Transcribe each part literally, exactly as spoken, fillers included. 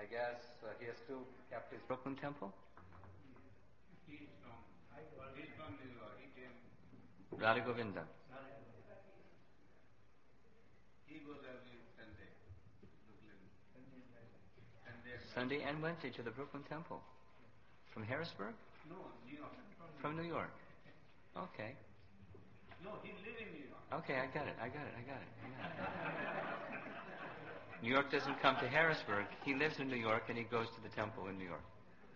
guess uh, he has still kept his Brooklyn temple? He's from, he's from New York. He came. Radha Govinda. He goes every Sunday. Brooklyn. Sunday. Sunday and Wednesday to the Brooklyn temple. From Harrisburg? No, New York. From New York. Okay. No, he's living in New York. Okay, I got it, I got it, I got it. I got it. New York doesn't come to Harrisburg. He lives in New York and he goes to the temple in New York.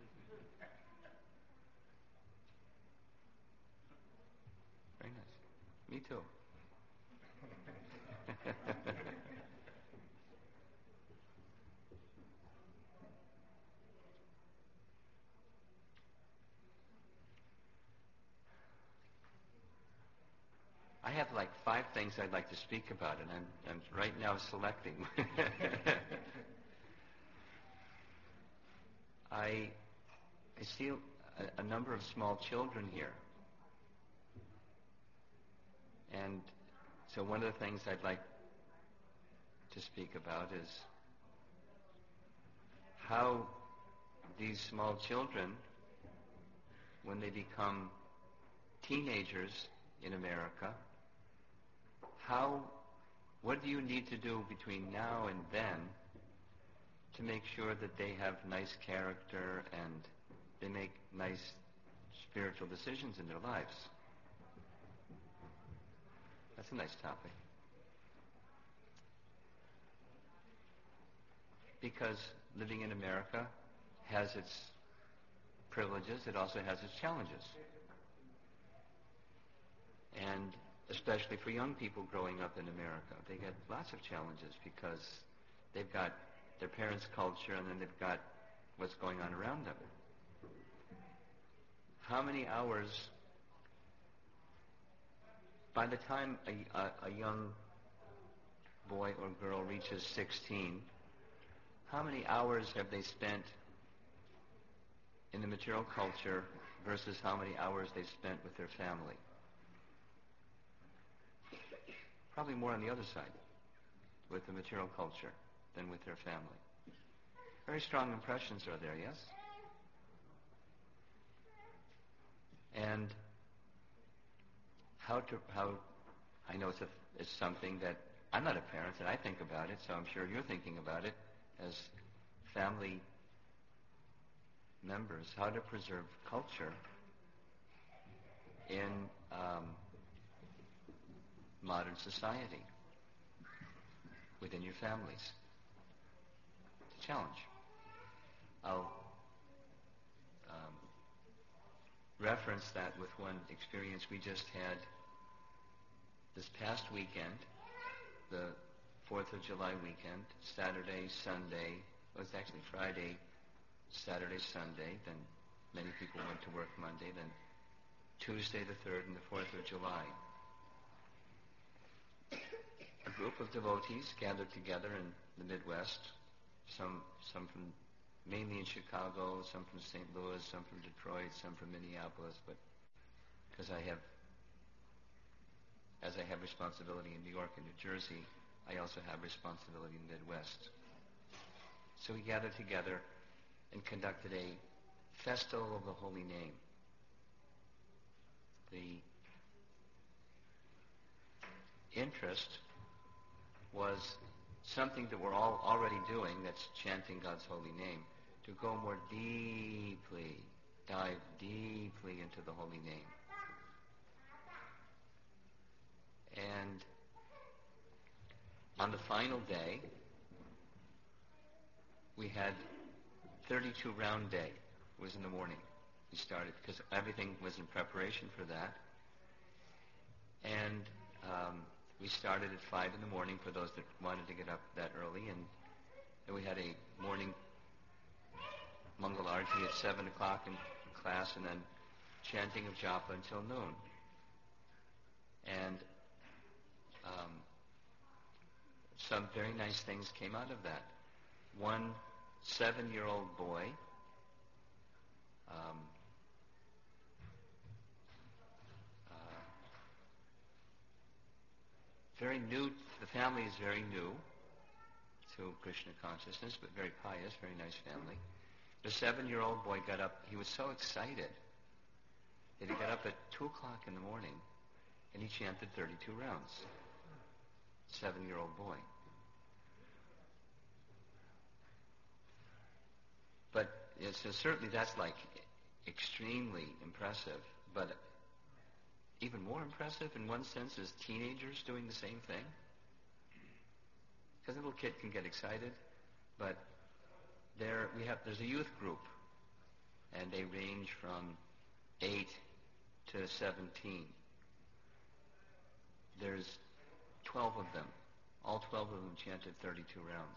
Very nice. Me too. I have like five things I'd like to speak about, and I'm, I'm right now selecting. I, I see a, a number of small children here. And so one of the things I'd like to speak about is how these small children, when they become teenagers in America, how, what do you need to do between now and then to make sure that they have nice character and they make nice spiritual decisions in their lives? That's a nice topic. Because living in America has its privileges, it also has its challenges. And especially for young people growing up in America, they get lots of challenges because they've got their parents' culture and then they've got what's going on around them. How many hours, by the time a, a, a young boy or girl reaches sixteen, how many hours have they spent in the material culture versus how many hours they've spent with their family? Probably more on the other side, with the material culture than with their family. Very strong impressions are there, yes? And how to, how, I know it's, a, it's something that, I'm not a parent and I think about it, so I'm sure you're thinking about it as family members, how to preserve culture in um, modern society, within your families. It's a challenge. I'll um, reference that with one experience we just had this past weekend, the fourth of July weekend, Saturday, Sunday, it was actually Friday, Saturday, Sunday, then many people went to work Monday, then Tuesday the third and the fourth of July. A group of devotees gathered together in the Midwest, some some from mainly in Chicago, some from Saint Louis, some from Detroit, some from Minneapolis, but because I have, as I have responsibility in New York and New Jersey, I also have responsibility in the Midwest. So we gathered together and conducted a Festival of the Holy Name. The interest was something that we're all already doing, that's chanting God's holy name, to go more deeply, dive deeply into the holy name. And on the final day, we had thirty-two round day. It was in the morning. We started, because everything was in preparation for that. And um, we started at five in the morning for those that wanted to get up that early, and then we had a morning Mangal Arati at seven o'clock in class, and then chanting of japa until noon. And um, some very nice things came out of that. One seven-year-old boy um, uh, very new, the family is very new, to Krishna consciousness, but very pious, very nice family. The seven-year-old boy got up. He was so excited that he got up at two o'clock in the morning and he chanted thirty-two rounds. Seven-year-old boy. But yeah, so certainly that's like extremely impressive. But even more impressive in one sense is teenagers doing the same thing. Because a little kid can get excited, but there we have there's a youth group, and they range from eight to seventeen. There's twelve of them. All twelve of them chanted thirty-two rounds.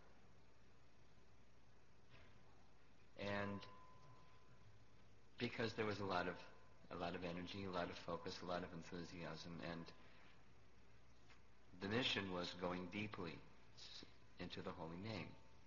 And because there was a lot of a lot of energy, a lot of focus, a lot of enthusiasm, and the mission was going deeply into the holy name.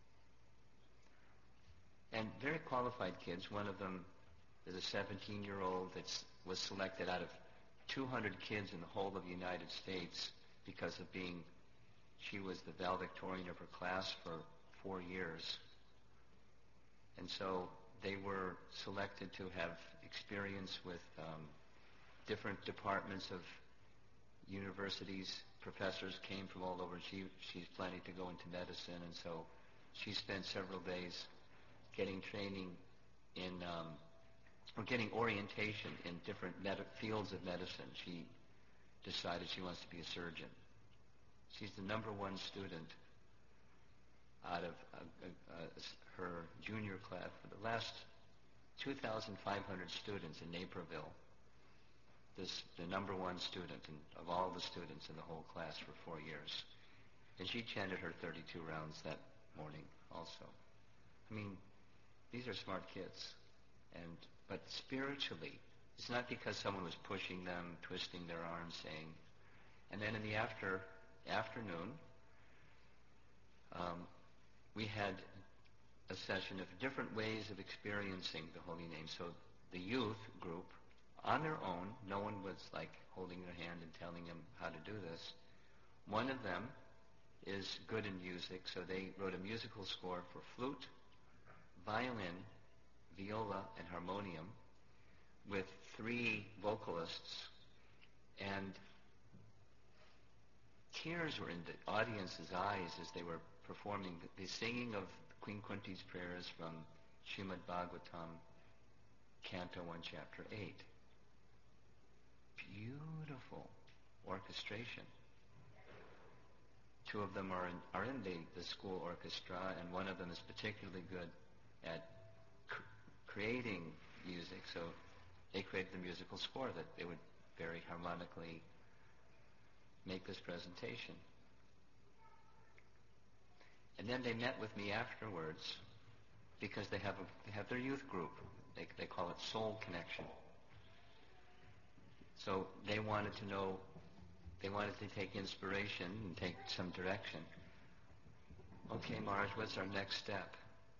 And very qualified kids. One of them is a seventeen-year-old that was selected out of two hundred kids in the whole of the United States because of being, she was the valedictorian of her class for four years. And so they were selected to have experience with um, different departments of universities. Professors came from all over. She, she's planning to go into medicine, and so she spent several days getting training in, um, or getting orientation in different med- fields of medicine. She decided she wants to be a surgeon. She's the number one student out of uh, uh, uh, her junior class. For the last two thousand five hundred students in Naperville, this the number one student in, of all the students in the whole class for four years. And she chanted her thirty-two rounds that morning also. I mean, these are smart kids. And but spiritually, it's not because someone was pushing them, twisting their arms, saying. And then in the after afternoon, um, we had a session of different ways of experiencing the holy name. So the youth group, on their own, no one was like holding their hand and telling them how to do this. One of them is good in music, so they wrote a musical score for flute, violin, viola, and harmonium with three vocalists, and tears were in the audience's eyes as they were performing the, the singing of Queen Kunti's prayers from Srimad Bhagavatam, Canto one, Chapter eight. Beautiful orchestration. Two of them are in, are in the, the school orchestra, and one of them is particularly good at cr- creating music, so they created the musical score that they would very harmonically make this presentation. And then they met with me afterwards because they have a, they have their youth group. They, they call it Soul Connection. So they wanted to know, they wanted to take inspiration and take some direction. Okay, Maharaj, what's our next step?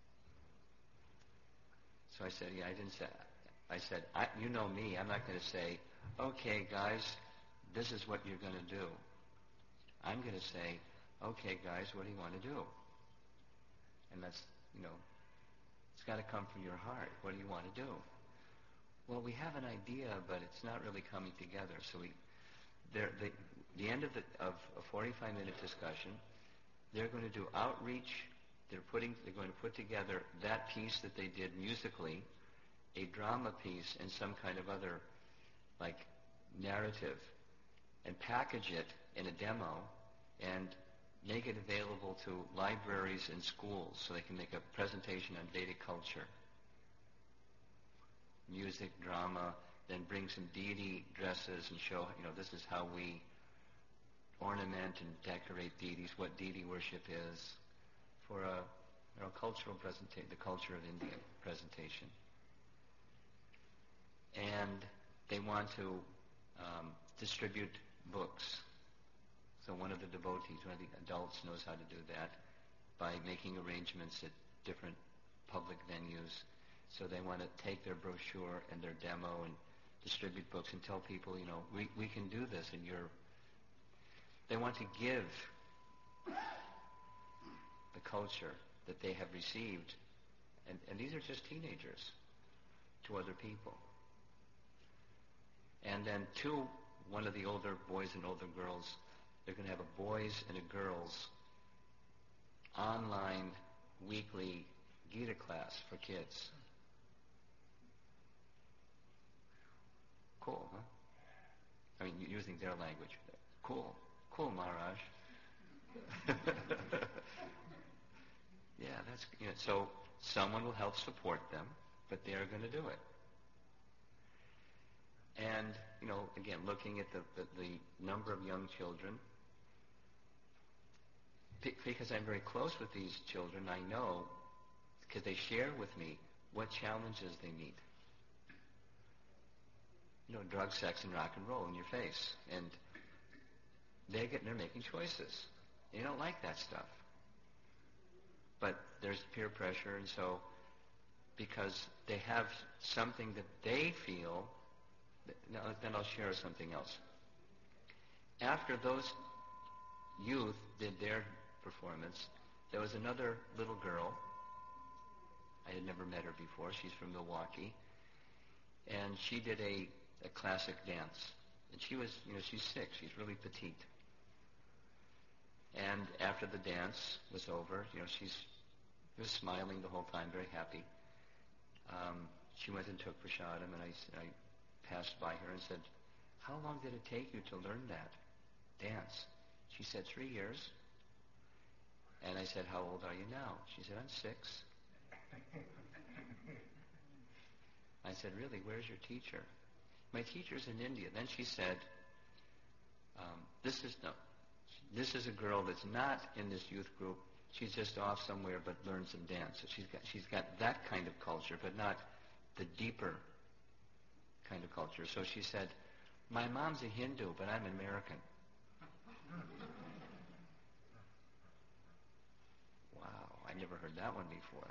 So I said, yeah, I didn't say, I said, I, you know me, I'm not going to say, okay, guys, this is what you're going to do. I'm going to say, okay, guys, what do you want to do? And that's, you know, it's got to come from your heart. What do you want to do? Well, we have an idea, but it's not really coming together. So we, the, the end of, the, of a forty-five minute discussion, they're going to do outreach. They're putting, they're going to put together that piece that they did musically, a drama piece, and some kind of other, like, narrative, and package it in a demo, and make it available to libraries and schools so they can make a presentation on Vedic culture. Music, drama, then bring some deity dresses and show, you know, this is how we ornament and decorate deities, what deity worship is, for a, you know, cultural presentation, the culture of India presentation. And they want to um, distribute books. So one of the devotees, one of the adults knows how to do that by making arrangements at different public venues. So they want to take their brochure and their demo and distribute books and tell people, you know, we, we can do this, and you're... They want to give the culture that they have received, and, and these are just teenagers, to other people. And then two, one of the older boys and older girls, they're going to have a boys and a girls online weekly Gita class for kids. Cool, huh? I mean, using their language. Cool. Cool, Maharaj. Yeah, that's, you know, so someone will help support them, but they are going to do it. And, you know, again, looking at the, the, the number of young children, because I'm very close with these children, I know, because they share with me what challenges they meet. You know, drugs, sex, and rock and roll in your face. And they get, they're making choices. They don't like that stuff. But there's peer pressure, and so because they have something that they feel, now, then I'll share something else. After those youth did their performance, there was another little girl. I had never met her before. She's from Milwaukee. And she did a, a classic dance. And she was, you know, she's six. She's really petite. And after the dance was over, you know, she's was smiling the whole time, very happy. Um, she went and took prasadam, and I, I passed by her and said, "How long did it take you to learn that dance?" She said, "Three years." And I said, "How old are you now?" She said, "I'm six." I said, "Really? Where's your teacher?" "My teacher's in India." Then she said, um, "This is no, this is a girl that's not in this youth group. She's just off somewhere, but learned some dance. So she's got she's got that kind of culture, but not the deeper kind of culture." So she said, "My mom's a Hindu, but I'm American." Wow, I never heard that one before.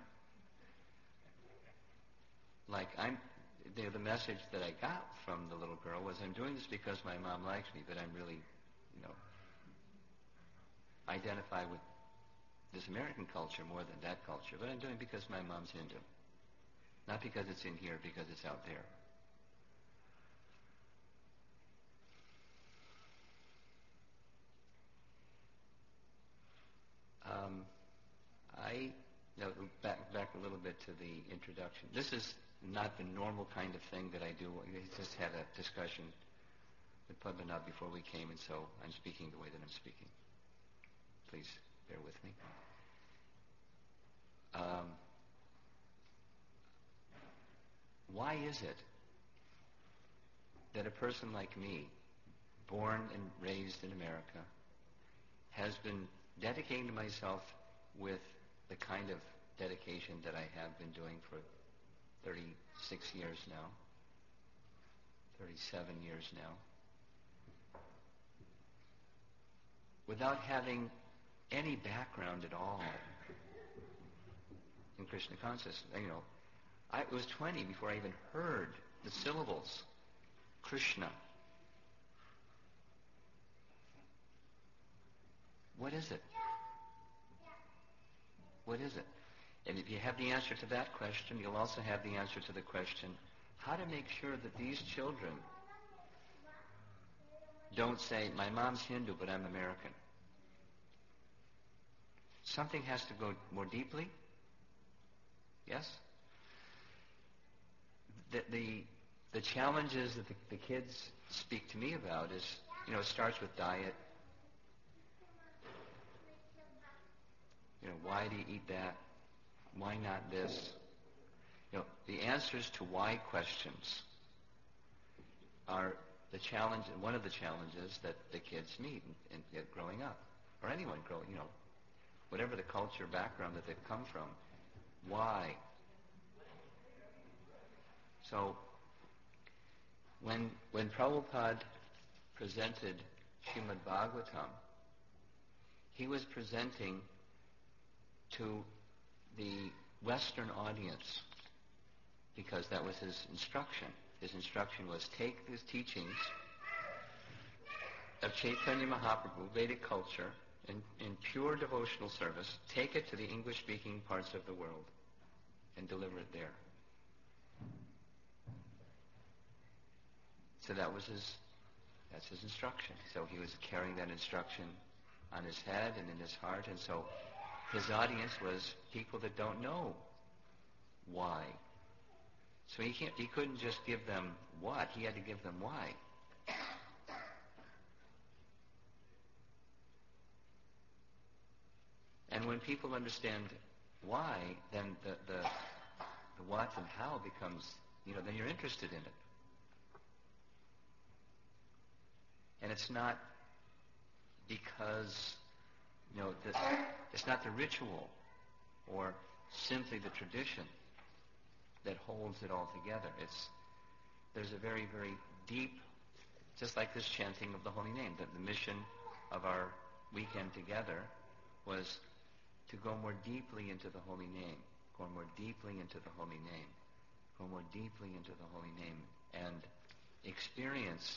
Like, I'm, the, the message that I got from the little girl was, I'm doing this because my mom likes me, but I'm really, you know, identify with this American culture more than that culture, but I'm doing it because my mom's Hindu. Not because it's in here, because it's out there. Um, I, you know, back, back a little bit to the introduction. This is not the normal kind of thing that I do. We just had a discussion with Padmanabh before we came, and so I'm speaking the way that I'm speaking. Please bear with me. Um, why is it that a person like me, born and raised in America, has been dedicating myself with the kind of dedication that I have been doing for thirty-six years now, thirty-seven years now, without having any background at all in Krishna consciousness? You know, I was twenty before I even heard the syllables Krishna. What is it? What is it? And if you have the answer to that question, you'll also have the answer to the question, how to make sure that these children don't say, my mom's Hindu, but I'm American. Something has to go more deeply. Yes? The, the, the challenges that the, the kids speak to me about is, you know, it starts with diet. You know, why do you eat that? Why not this? You know, the answers to why questions are the challenge, one of the challenges that the kids meet in, in, in growing up, or anyone growing, you know, whatever the culture background that they've come from. Why? So, when when Prabhupada presented Srimad Bhagavatam, he was presenting to the Western audience because that was his instruction. His instruction was take these teachings of Chaitanya Mahaprabhu, Vedic culture, in, in pure devotional service, take it to the English-speaking parts of the world and deliver it there. So that was his, that's his instruction. So he was carrying that instruction on his head and in his heart, and so his audience was people that don't know why. So he can't, he couldn't just give them what, he had to give them why. And when people understand why, then the, the, the what and how becomes, you know, then you're interested in it. And it's not because, you know, the, it's not the ritual or simply the tradition that holds it all together. It's, there's a very, very deep, just like this chanting of the holy name, that the mission of our weekend together was to go more deeply into the holy name, go more deeply into the holy name, go more deeply into the holy name, and experience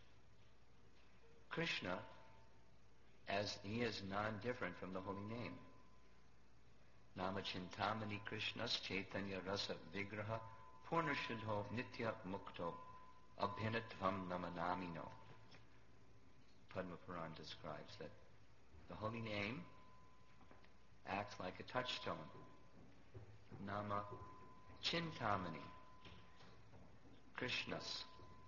Krishna as he is non-different from the holy name. Nama Chintamani Krishnas Chaitanya Rasa Vigraha Purnashuddho Nitya Mukto Abhinatvam Namanamino. Padma Puran describes that the holy name acts like a touchstone. Nama Chintamani Krishnas.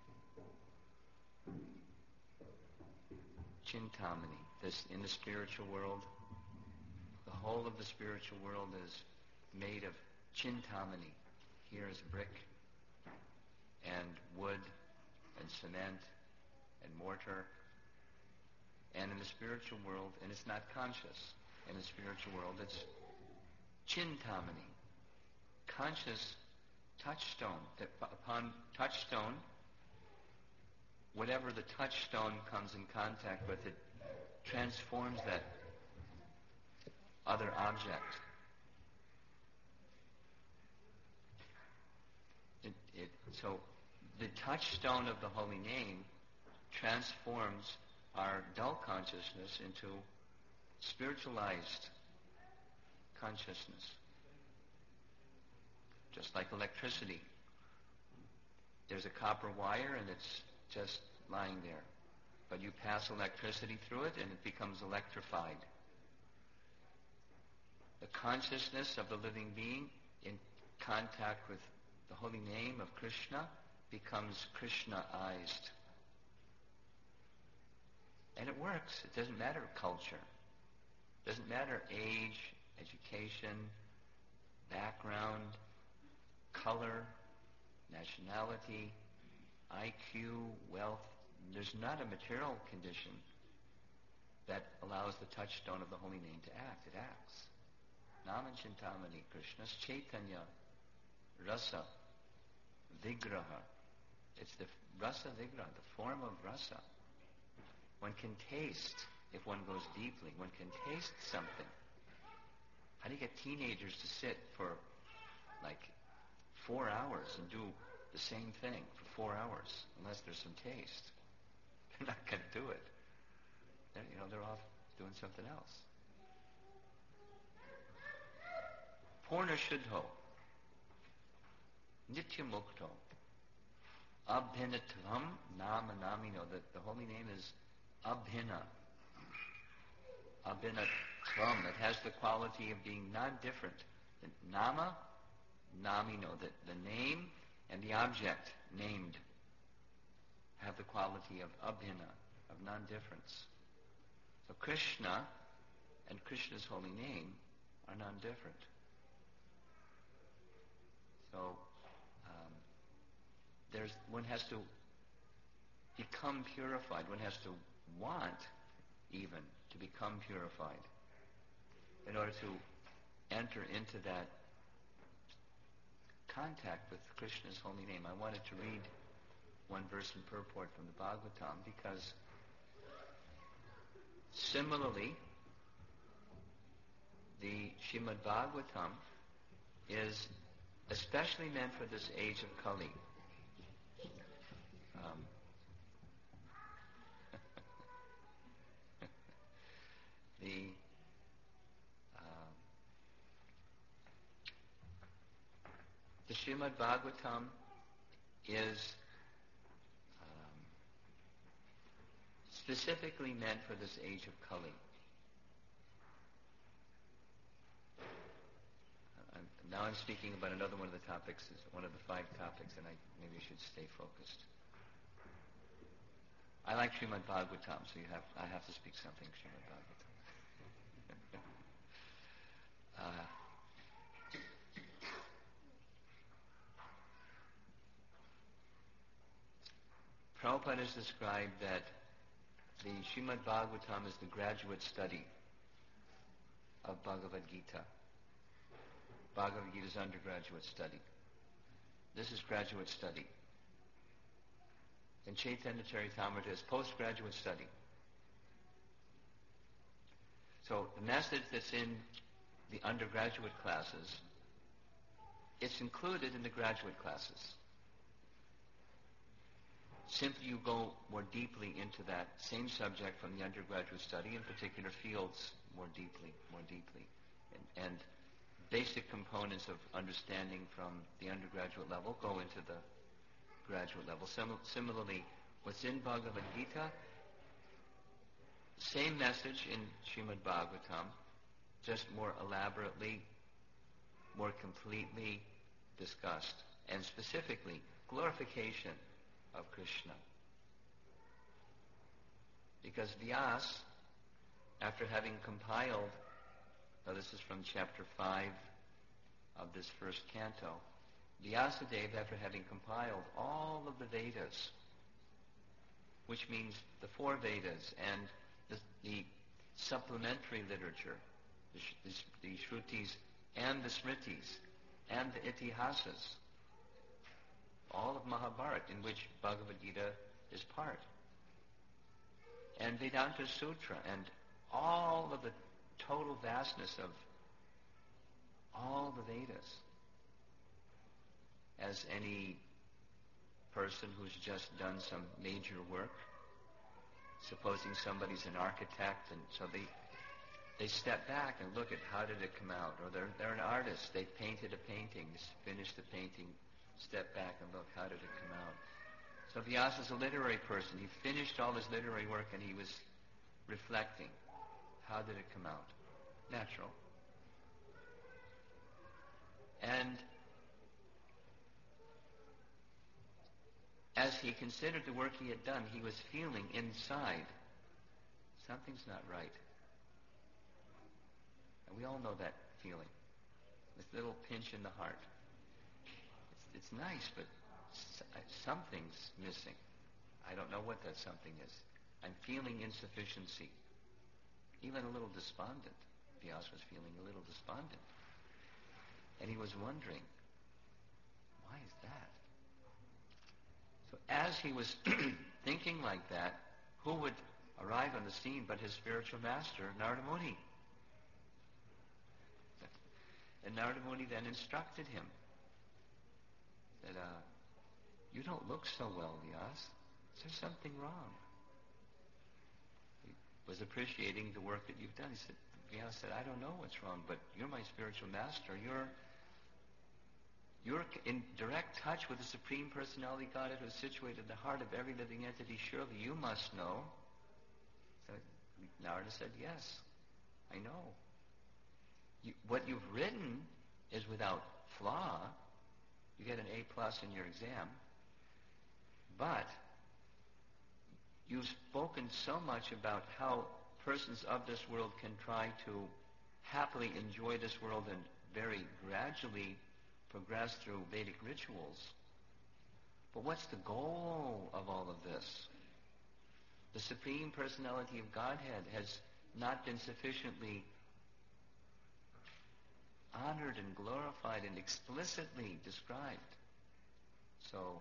Chintamani. This, in the spiritual world, the whole of the spiritual world is made of Chintamani. Here is brick and wood and cement and mortar. And in the spiritual world, and it's not conscious, in the spiritual world it's Chintamani, conscious touchstone, that upon touchstone, whatever the touchstone comes in contact with, it transforms that other object. It, it, so the touchstone of the holy name transforms our dull consciousness into spiritualized consciousness. Just like electricity. There's a copper wire and it's just lying there. But you pass electricity through it and it becomes electrified. The consciousness of the living being in contact with the holy name of Krishna becomes Krishnaized. And it works. It doesn't matter culture. It doesn't matter age, education, background, color, nationality, I Q, wealth. There's not a material condition that allows the touchstone of the holy name to act. It acts. Nama Chintamani Krishnas Chaitanya Rasa Vigraha. It's the Rasa Vigraha, the form of rasa. One can taste, if one goes deeply, one can taste something. How do you get teenagers to sit for like four hours and do the same thing for four hours unless there's some taste? They're not going to do it. They're, you know, they're off doing something else. Purna Shuddho Nitya Mukto Abhinatvam Nama Namino. The, the holy name is Abhina. Abhinatvam. It has the quality of being non-different. The Nama Namino. The, the name and the object named have the quality of abhina, of non-difference. So Krishna and Krishna's holy name are non-different. So um, there's one has to become purified. One has to want even to become purified in order to enter into that contact with Krishna's holy name. I wanted to read one verse in purport from the Bhagavatam because similarly the Srimad Bhagavatam is especially meant for this age of Kali. Um, the the um, the Srimad Bhagavatam is um, specifically meant for this age of Kali. I'm, now I'm speaking about another one of the topics, one of the five topics, and I maybe I should stay focused. I like Srimad Bhagavatam, so you have I have to speak something Srimad Bhagavatam. uh, Prabhupada has described that the Srimad Bhagavatam is the graduate study of Bhagavad Gita. Bhagavad Gita is undergraduate study. This is graduate study. And Chaitanya Charitamrita is postgraduate study. So the message that's in the undergraduate classes, it's included in the graduate classes. Simply you go more deeply into that same subject from the undergraduate study, in particular fields, more deeply, more deeply. And, and basic components of understanding from the undergraduate level go into the graduate level. Sim- similarly, what's in Bhagavad Gita, same message in Srimad Bhagavatam, just more elaborately, more completely discussed. And specifically, glorification of Krishna. Because Vyas, after having compiled, now this is from chapter five of this first canto, Vyasadeva, after having compiled all of the Vedas, which means the four Vedas and the, the supplementary literature, the, the, the Shrutis and the Smritis and the Itihasas, all of Mahabharata, in which Bhagavad Gita is part, and Vedanta Sutra, and all of the total vastness of all the Vedas. As any person who's just done some major work, supposing somebody's an architect, and so they they step back and look at how did it come out, or they're they're an artist, they painted a painting, finished the painting, step back and look, how did it come out? So Vyasa is a literary person. He finished all his literary work and he was reflecting, how did it come out? Natural. And as he considered the work he had done, he was feeling inside, something's not right. And we all know that feeling, this little pinch in the heart. It's, it's nice, but something's missing. I don't know what that something is. I'm feeling insufficiency, even a little despondent. Vyasa was feeling a little despondent. And he was wondering, why is that? So as he was thinking like that, who would arrive on the scene but his spiritual master, Narada Muni? And Narada Muni then instructed him that, uh, you don't look so well, Vyasa. Is there something wrong? He was appreciating the work that you've done. He said, Vyasa said, I don't know what's wrong, but you're my spiritual master. You're You're in direct touch with the Supreme Personality Godhead who is situated in the heart of every living entity. Surely you must know. So Narada said, yes, I know. You, what you've written is without flaw. You get an A plus in your exam. But you've spoken so much about how persons of this world can try to happily enjoy this world and very gradually progress through Vedic rituals. But what's the goal of all of this? The Supreme Personality of Godhead has not been sufficiently honored and glorified and explicitly described. So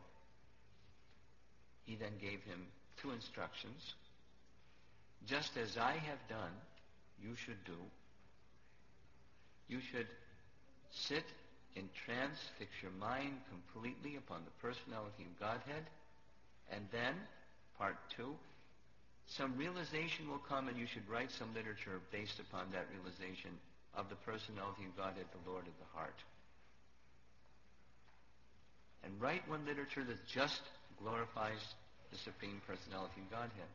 he then gave him two instructions. Just as I have done, you should do. You should sit in trance, fix your mind completely upon the personality of Godhead, and then, part two, some realization will come, and you should write some literature based upon that realization of the personality of Godhead, the Lord of the heart. And write one literature that just glorifies the Supreme Personality of Godhead.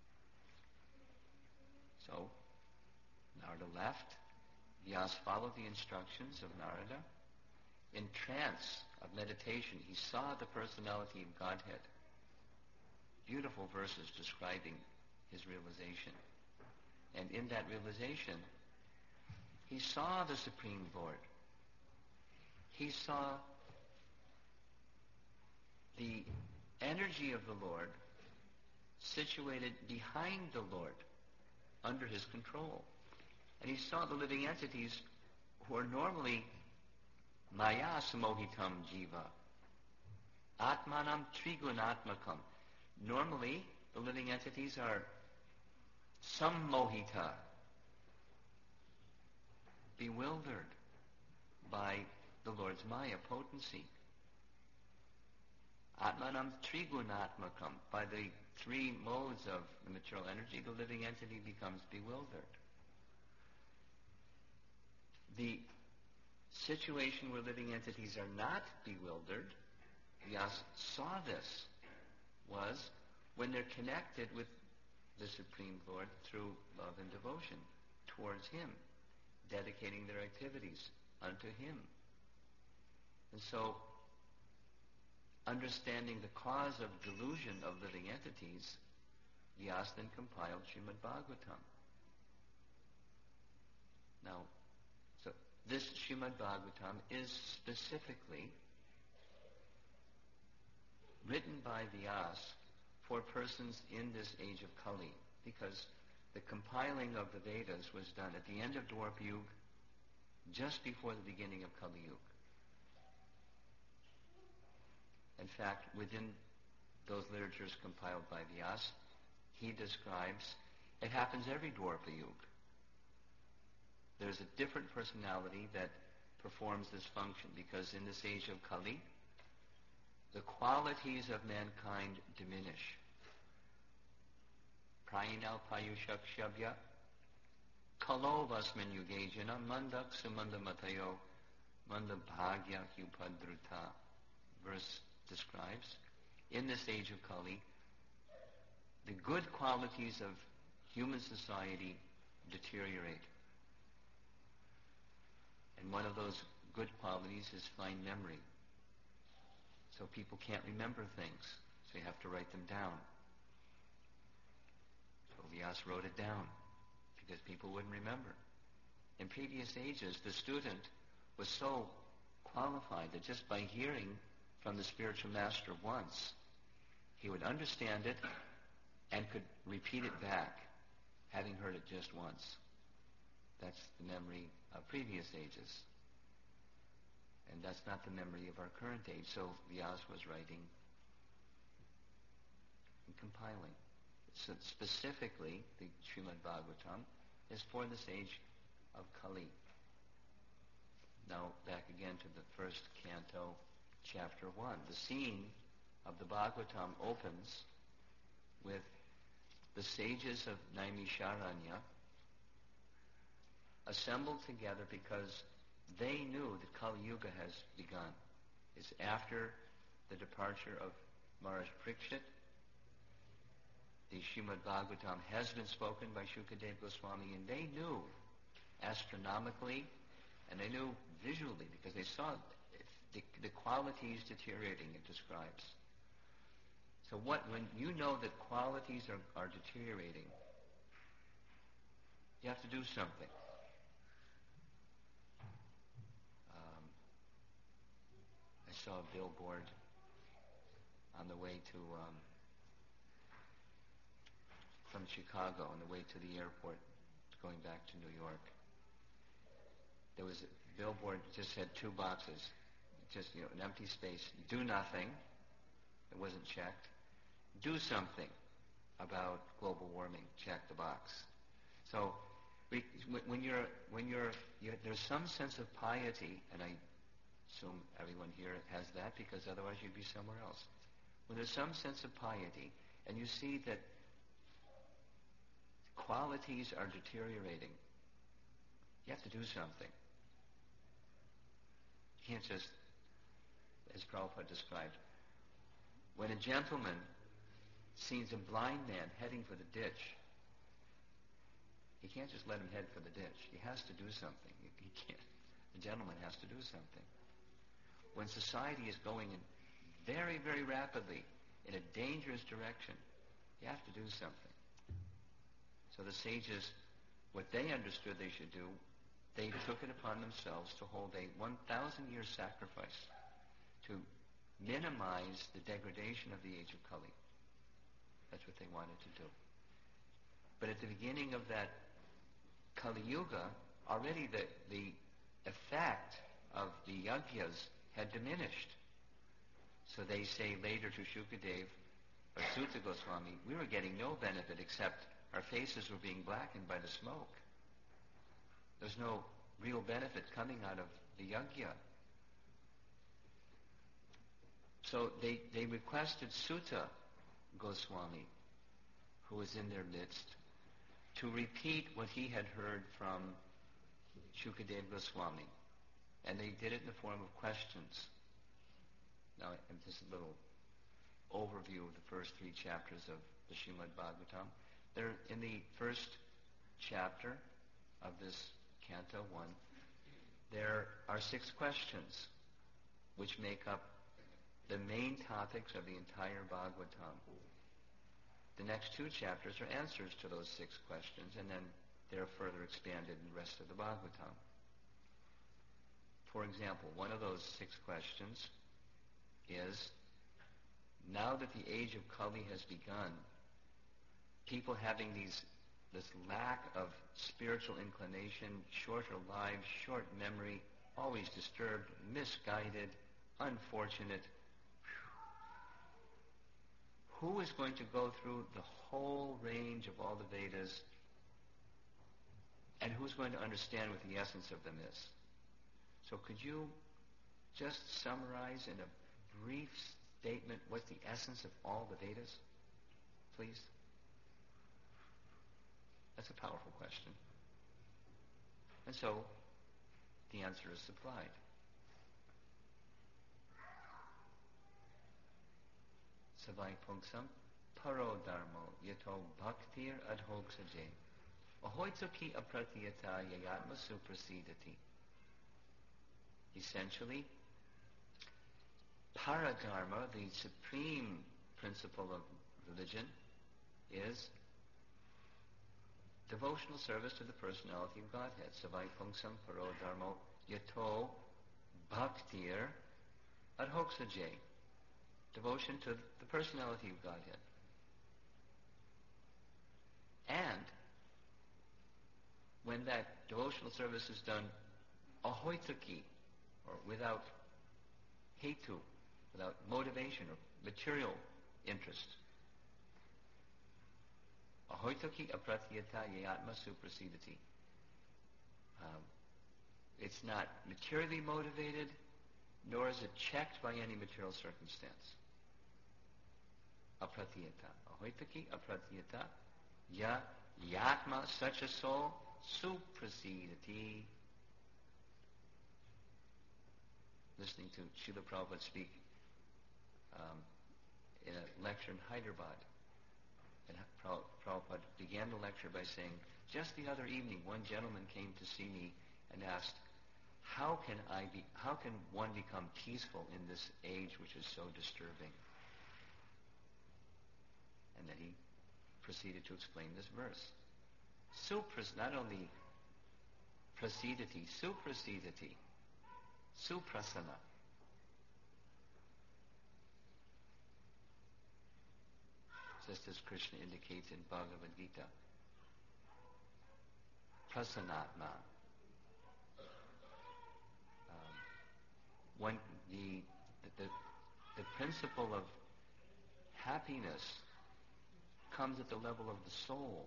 So, Narada left. Vyasa followed the instructions of Narada. In trance of meditation, he saw the personality of Godhead. Beautiful verses describing his realization. And in that realization, he saw the Supreme Lord. He saw the energy of the Lord situated behind the Lord, under his control. And he saw the living entities who are normally maya samohitam jiva, atmanam trigunatmakam. Normally, the living entities are sammohita, bewildered by the Lord's maya potency. Atmanam trigunatmakam. By the three modes of the material energy, the living entity becomes bewildered. The situation where living entities are not bewildered, Vyasa saw this, was when they're connected with the Supreme Lord through love and devotion towards Him, dedicating their activities unto Him. And so, understanding the cause of delusion of living entities, Vyasa then compiled Srimad Bhagavatam. Now, so this Srimad Bhagavatam is specifically written by Vyasa for persons in this age of Kali, because the compiling of the Vedas was done at the end of Dwapara Yuga, just before the beginning of Kali Yuga. In fact, within those literatures compiled by Vyasa, he describes, it happens every Dwapara Yuga. There's a different personality that performs this function, because in this age of Kali, the qualities of mankind diminish. Prayinal payushakshabya kalo vasmin yugejana mandak sumanda matayo manda bhagya upadruta. Verse describes, in this age of Kali, the good qualities of human society deteriorate. And one of those good qualities is fine memory. So people can't remember things, so you have to write them down. So Vyasa wrote it down, because people wouldn't remember. In previous ages, the student was so qualified that just by hearing from the spiritual master once, he would understand it and could repeat it back, having heard it just once. That's the memory of previous ages. And that's not the memory of our current age. So Vyasa was writing and compiling. So specifically, the Srimad Bhagavatam is for this age of Kali. Now, back again to the first canto, chapter one. The scene of the Bhagavatam opens with the sages of Naimisharanya assembled together because they knew that Kali Yuga has begun. It's after the departure of Maharaj Parikshit. The Srimad Bhagavatam has been spoken by Shukadeva Goswami, and they knew astronomically, and they knew visually, because they saw the, the qualities deteriorating, it describes. So what, when you know that qualities are, are deteriorating, you have to do something. Um, I saw a billboard on the way to, um, from Chicago, on the way to the airport, going back to New York. There was a billboard that just had two boxes, just, you know, an empty space. Do nothing. It wasn't checked. Do something about global warming. Check the box. So, we, when you're, when you're, you're, there's some sense of piety, and I assume everyone here has that, because otherwise you'd be somewhere else. When there's some sense of piety, and you see that qualities are deteriorating. You have to do something. You can't just, as Prabhupada described, when a gentleman sees a blind man heading for the ditch, he can't just let him head for the ditch. He has to do something. He, he can't. The gentleman has to do something. When society is going in very, very rapidly in a dangerous direction, you have to do something. So the sages, what they understood they should do, they took it upon themselves to hold a one thousand year sacrifice to minimize the degradation of the age of Kali. That's what they wanted to do. But at the beginning of that Kali Yuga, already the, the effect of the yajnas had diminished. So they say later to Shukadev or Sutta Goswami, we were getting no benefit except our faces were being blackened by the smoke. There's no real benefit coming out of the yajna. So they, they requested Sutta Goswami, who was in their midst, to repeat what he had heard from Shukadev Goswami. And they did it in the form of questions. Now, just a little overview of the first three chapters of the Srimad Bhagavatam. There, in the first chapter of this Canto one, there are six questions which make up the main topics of the entire Bhagavatam. The next two chapters are answers to those six questions, and then they're further expanded in the rest of the Bhagavatam. For example, one of those six questions is, now that the age of Kali has begun, people having these this lack of spiritual inclination, shorter lives, short memory, always disturbed, misguided, unfortunate. Who is going to go through the whole range of all the Vedas, and who's going to understand what the essence of them is? So could you just summarize in a brief statement what's the essence of all the Vedas, please? That's a powerful question. And so, the answer is supplied. Savai punksam paro dharmo yato bhaktir adhoksaje ahoitsuki apratiyata yayatma suprasidati. Essentially, paradharma, the supreme principle of religion, is devotional service to the personality of Godhead. Savai punksam paro dharmo yato bhaktir adhoksaje. Devotion to the personality of Godhead. And when that devotional service is done ahoitaki, or without hetu, without motivation or material interest. Ahoitaki apratiyata yayatma suprasidati. Um, it's not materially motivated, nor is it checked by any material circumstance. Apratiyata. Ahoitaki apratiyata ya yatma, such a soul, suprasidati. Listening to Srila Prabhupada speak um, in a lecture in Hyderabad. And Prabhupada began the lecture by saying, just the other evening, one gentleman came to see me and asked, how can I be, how can one become peaceful in this age which is so disturbing? And then he proceeded to explain this verse. Supras, not only prasidati, suprasidati, suprasana. Just as Krishna indicates in Bhagavad Gita. Prasanatma. Um, one, the, the, the principle of happiness comes at the level of the soul,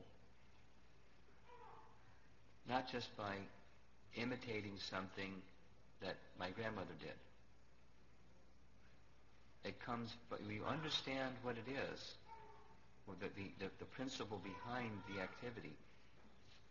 not just by imitating something that my grandmother did. It comes, but we understand what it is, or the, the, the, the principle behind the activity.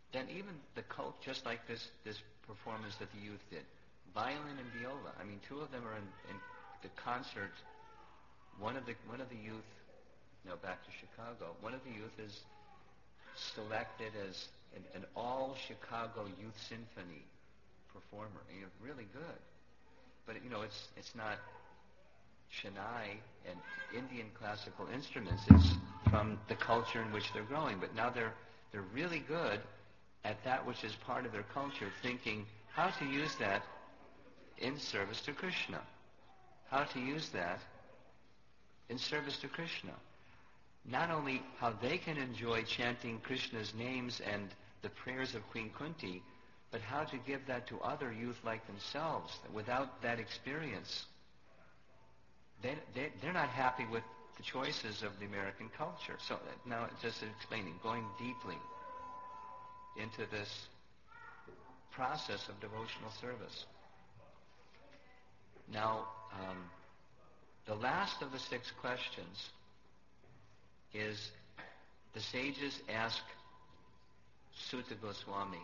then even the cult, just like this, this performance that the youth did, violin and viola. I mean, two of them are in, in the concert. One of the one of the youth, now back to Chicago. One of the youth is selected as an, an all Chicago Youth Symphony performer. And you're really good, but you know it's it's not Chennai and Indian classical instruments. It's from the culture in which they're growing. But now they're they're really good at that which is part of their culture, thinking how to use that in service to Krishna. How to use that in service to Krishna. Not only how they can enjoy chanting Krishna's names and the prayers of Queen Kunti, but how to give that to other youth like themselves. Without that experience, they, they, they're not happy with the choices of the American culture. So now just explaining, going deeply into this process of devotional service. Now, um, the last of the six questions is the sages ask Suta Goswami,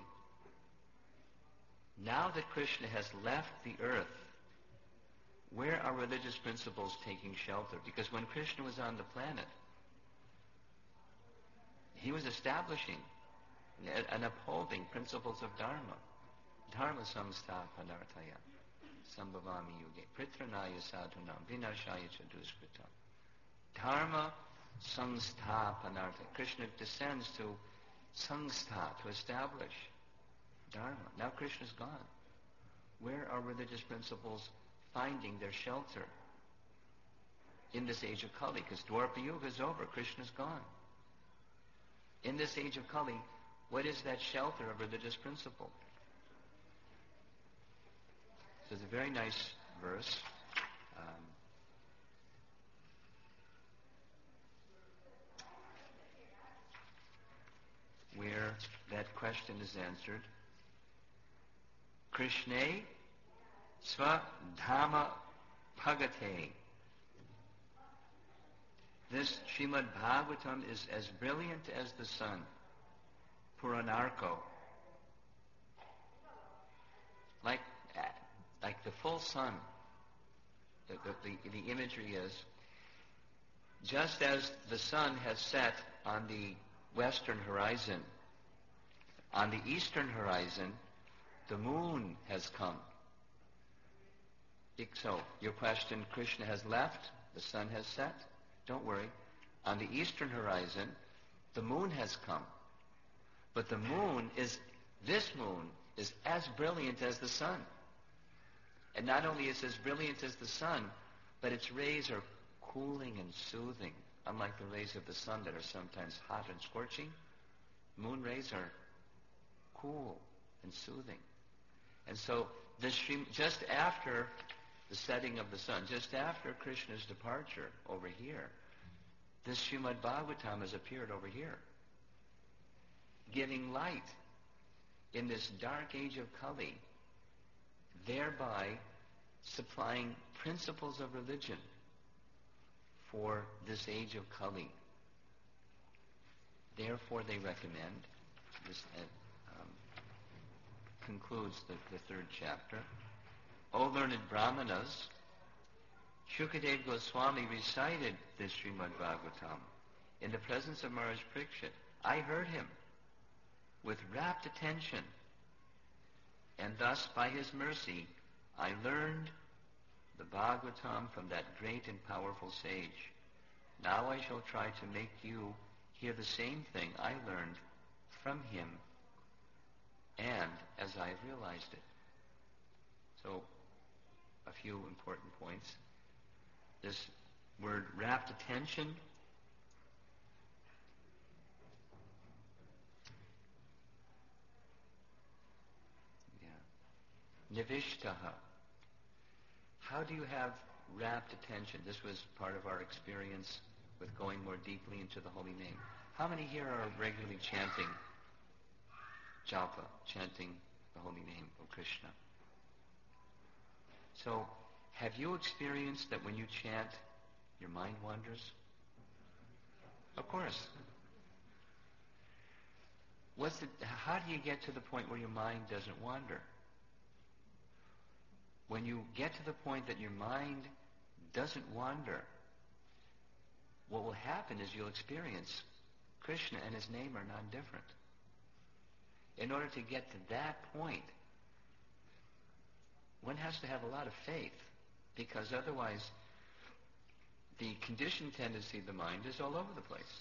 now that Krishna has left the earth, where are religious principles taking shelter? Because when Krishna was on the planet, he was establishing and upholding principles of Dharma. Dharma samsthapanartaya sambhavami yuge pritranaya sadhunam vinashaya chaduskritam. Dharma samsthapanartaya. Krishna descends to samstha, to establish Dharma. Now Krishna's gone. Where are religious principles finding their shelter in this age of Kali? Because Dwapara Yuga is over. Krishna's gone. In this age of Kali, what is that shelter of religious principle? So it's a very nice verse. Um, where that question is answered. Krishne Swadhamma Bhagate. This Srimad Bhagavatam is as brilliant as the sun. Puranarko. Like, like the full sun. The, the, the, the imagery is, just as the sun has set on the western horizon, on the eastern horizon, the moon has come. So, your question, Krishna has left, the sun has set. Don't worry. On the eastern horizon, the moon has come. But the moon is, this moon is as brilliant as the sun. And not only is it as brilliant as the sun, but its rays are cooling and soothing. Unlike the rays of the sun that are sometimes hot and scorching, moon rays are cool and soothing. And so, this Sri, just after the setting of the sun, just after Krishna's departure over here, this Srimad Bhagavatam has appeared over here, giving light in this dark age of Kali, thereby supplying principles of religion for this age of Kali. Therefore, they recommend, this um, concludes the, the third chapter, O learned Brahmanas, Shukadeva Goswami recited this Srimad Bhagavatam in the presence of Maharaj Parikshit. I heard him with rapt attention, and thus, by his mercy, I learned the Bhagavatam from that great and powerful sage. Now I shall try to make you hear the same thing I learned from him, and as I have realized it. So, a few important points. This word rapt attention, yeah. Nivishtaha. How do you have rapt attention? This was part of our experience with going more deeply into the holy name. How many here are regularly chanting japa, chanting the holy name of Krishna? So, have you experienced that when you chant, your mind wanders? Of course. What's the, how do you get to the point where your mind doesn't wander? When you get to the point that your mind doesn't wander, what will happen is you'll experience Krishna and his name are non-different. In order to get to that point, one has to have a lot of faith, because otherwise the conditioned tendency of the mind is all over the place.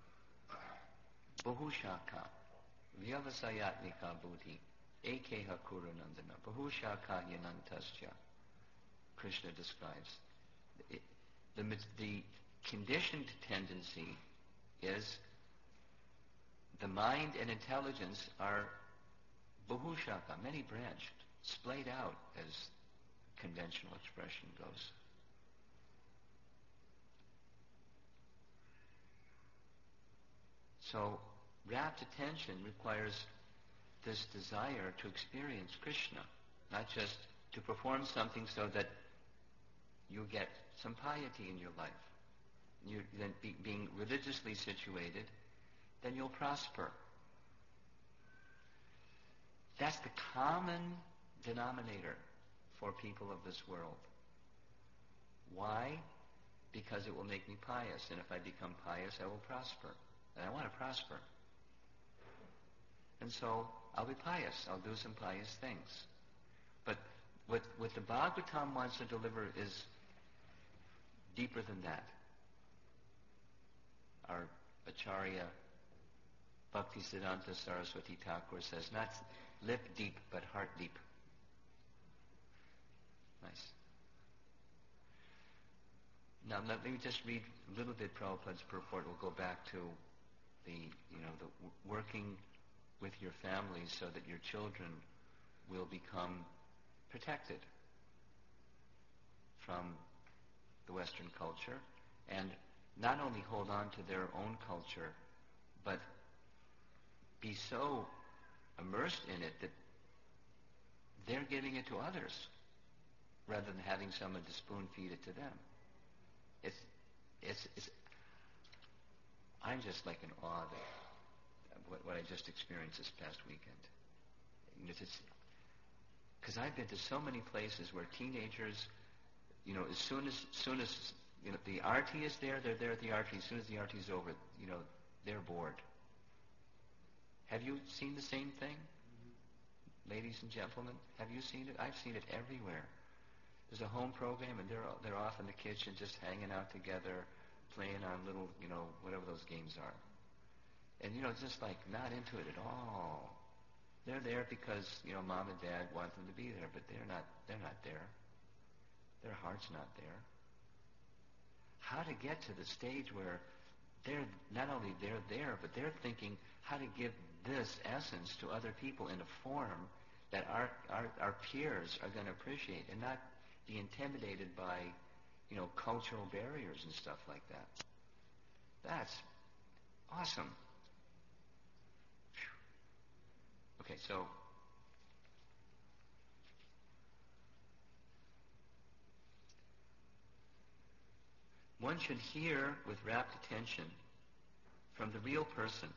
Bahushaka, vyavasayatmika buddhi, ekeha kurunandana, bahushaka yanantasya, Krishna describes. It, the, the conditioned tendency is the mind and intelligence are bahushaka, many branched, splayed out, as conventional expression goes. So, rapt attention requires this desire to experience Krishna, not just to perform something so that you get some piety in your life. You then be, being religiously situated, then you'll prosper. That's the common denominator for people of this world. Why? Because it will make me pious, and if I become pious, I will prosper. And I want to prosper. And so, I'll be pious. I'll do some pious things. But what, what the Bhagavatam wants to deliver is deeper than that. Our Acharya Bhaktisiddhanta Saraswati Thakur says, not lip deep, but heart deep. Nice. Now, let me just read a little bit Prabhupada's purport. We'll go back to the, you know, the w- working with your families so that your children will become protected from the Western culture, and not only hold on to their own culture, but be so immersed in it that they're giving it to others rather than having someone to spoon feed it to them. It's, it's, it's I'm just like in awe of what, what I just experienced this past weekend. Because I've been to so many places where teenagers, you know, as soon as, soon as you know, the arti is there, they're there at the arti. As soon as the arti is over, you know, they're bored. Have you seen the same thing? Mm-hmm. Ladies and gentlemen, have you seen it? I've seen it everywhere. There's a home program, and they're they're off in the kitchen just hanging out together, playing on little, you know, whatever those games are. And, you know, just like not into it at all. They're there because, you know, mom and dad want them to be there, but they're not, they're not there. Their heart's not there. How to get to the stage where they're, not only they're there, but they're thinking how to give this essence to other people in a form that our, our, our peers are going to appreciate and not be intimidated by, you know, cultural barriers and stuff like that. That's awesome. Whew. Okay, so one should hear with rapt attention from the real person.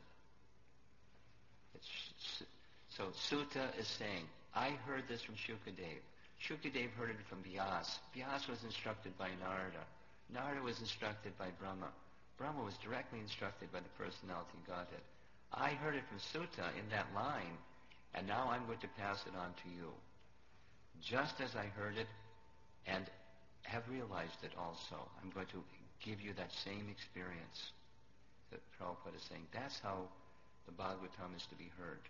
It's, so Sutta is saying, I heard this from Shukadev. Shukadev heard it from Vyas. Vyas was instructed by Narada. Narada was instructed by Brahma. Brahma was directly instructed by the personality of Godhead. I heard it from Sutta in that line, and now I'm going to pass it on to you. Just as I heard it and have realized it also, I'm going to give you that same experience that Prabhupada is saying. That's how the Bhagavatam is to be heard.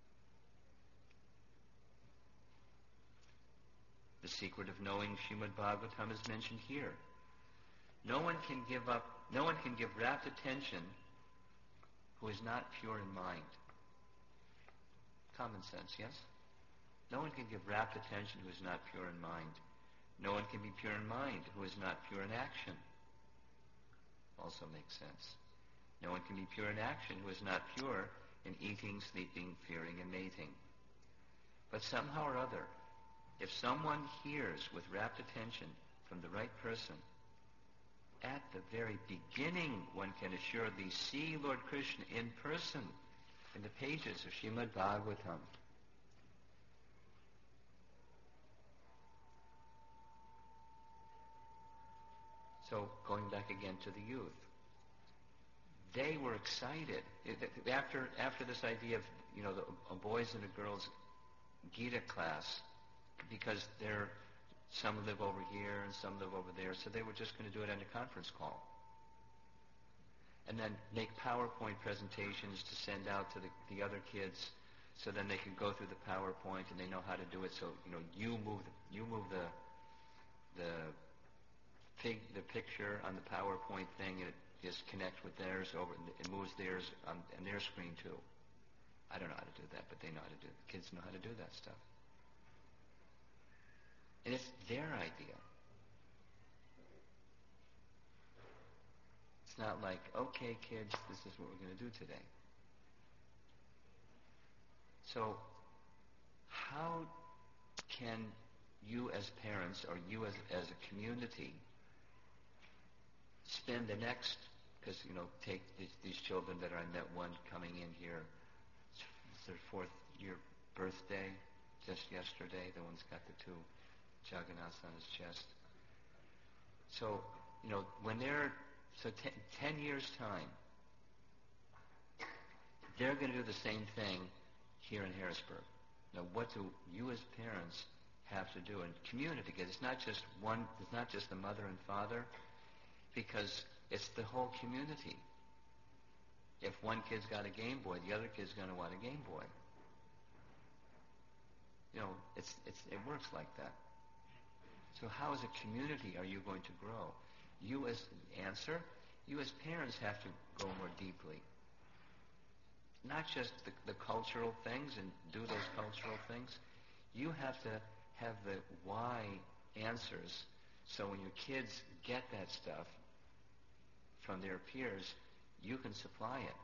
The secret of knowing Srimad Bhagavatam is mentioned here. No one can give up, no one can give rapt attention who is not pure in mind. Common sense, yes? No one can give rapt attention who is not pure in mind. No one can be pure in mind who is not pure in action. Also makes sense. No one can be pure in action who is not pure in eating, sleeping, fearing, and mating. But somehow or other, if someone hears with rapt attention from the right person, at the very beginning one can assuredly see Lord Krishna in person. in the pages of Srimad Bhagavatam. So going back again to the youth, they were excited it, it, after after this idea of you know the a boys and a girls Gita class, because they're some live over here and some live over there, so they were just going to do it on a conference call. And then make PowerPoint presentations to send out to the, the other kids, so then they can go through the PowerPoint and they know how to do it. So you know, you move the, you move the the pig, the picture on the PowerPoint thing, and it just connects with theirs over. It moves theirs on, on their screen too. I don't know how to do that, but they know how to do it. The kids know how to do that stuff, and it's their idea. It's not like, okay, kids, this is what we're going to do today. So, how can you as parents, or you as, as a community, spend the next, because, you know, take these, these children that are, I met one coming in here, it's their fourth year birthday, just yesterday, the one's got the two Jagannaths on his chest. So, you know, when they're, so ten, ten years' time, they're going to do the same thing here in Harrisburg. Now, what do you as parents have to do in community? Because it's not just one, it's not just the mother and father, because it's the whole community. If one kid's got a Game Boy, the other kid's going to want a Game Boy. You know, it's, it's, it works like that. So how as a community are you going to grow? You as answer, you as parents have to go more deeply. Not just the, the cultural things and do those cultural things. You have to have the why answers, so when your kids get that stuff from their peers, you can supply it.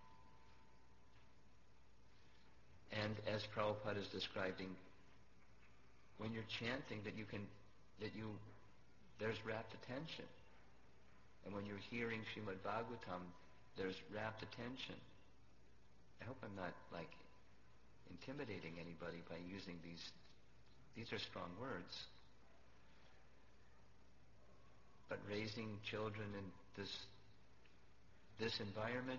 And as Prabhupada is describing, when you're chanting, that you can, that you, there's rapt attention. And when you're hearing Srimad Bhagavatam, there's rapt attention. I hope I'm not, like, intimidating anybody by using these, these are strong words. But raising children in this, this environment,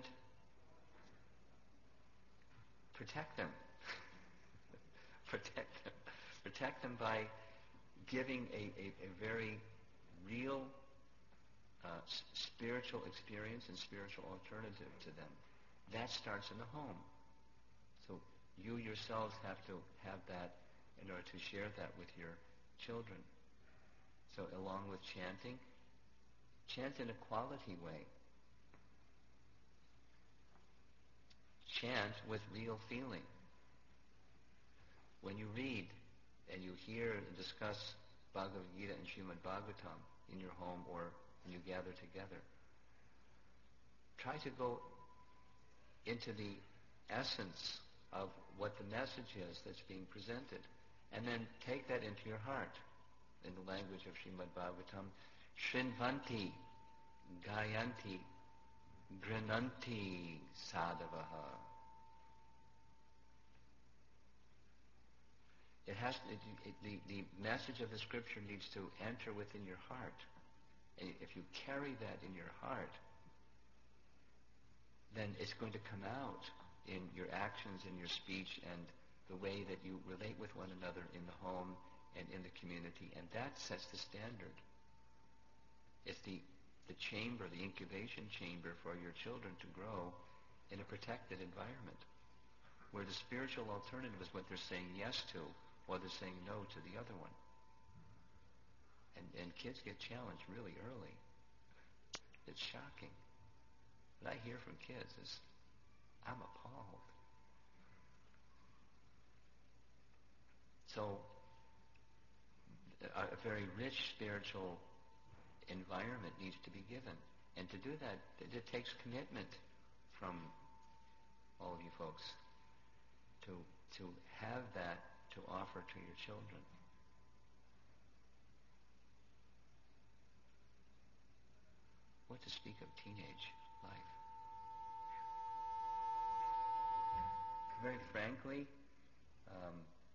protect them. Protect them. Protect them by giving a, a, a very real Uh, s- spiritual experience and spiritual alternative to them. That starts in the home. So you yourselves have to have that in order to share that with your children. So along with chanting, chant in a quality way. Chant with real feeling. When you read and you hear and discuss Bhagavad Gita and Srimad Bhagavatam in your home, or when you gather together, try to go into the essence of what the message is that's being presented, and then take that into your heart. In the language of Srimad Bhagavatam, Shrinvanti, Gayanti, Grinanti Sadhavaha. It has to, it, it, the, the message of the scripture needs to enter within your heart. And if you carry that in your heart, then it's going to come out in your actions, in your speech, and the way that you relate with one another in the home and in the community. And that sets the standard. It's the, the chamber, the incubation chamber for your children to grow in a protected environment, where the spiritual alternative is what they're saying yes to, or they're saying no to the other one. And, and kids get challenged really early. It's shocking. What I hear from kids is, I'm appalled. So, a, a very rich spiritual environment needs to be given. And to do that, it, it takes commitment from all of you folks to, to have that to offer to your children. What to speak of teenage life? very frankly, um,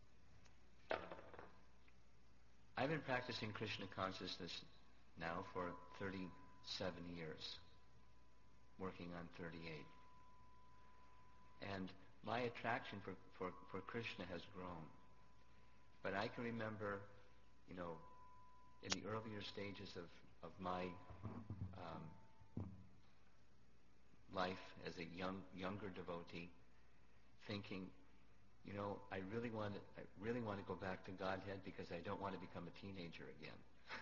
I've been practicing Krishna consciousness now for thirty-seven years, working on thirty-eight. And my attraction for, for, for Krishna has grown. But I can remember, you know, in the earlier stages of, of my um, life as a young younger devotee, thinking, you know, I really want to, I really want to go back to Godhead because I don't want to become a teenager again.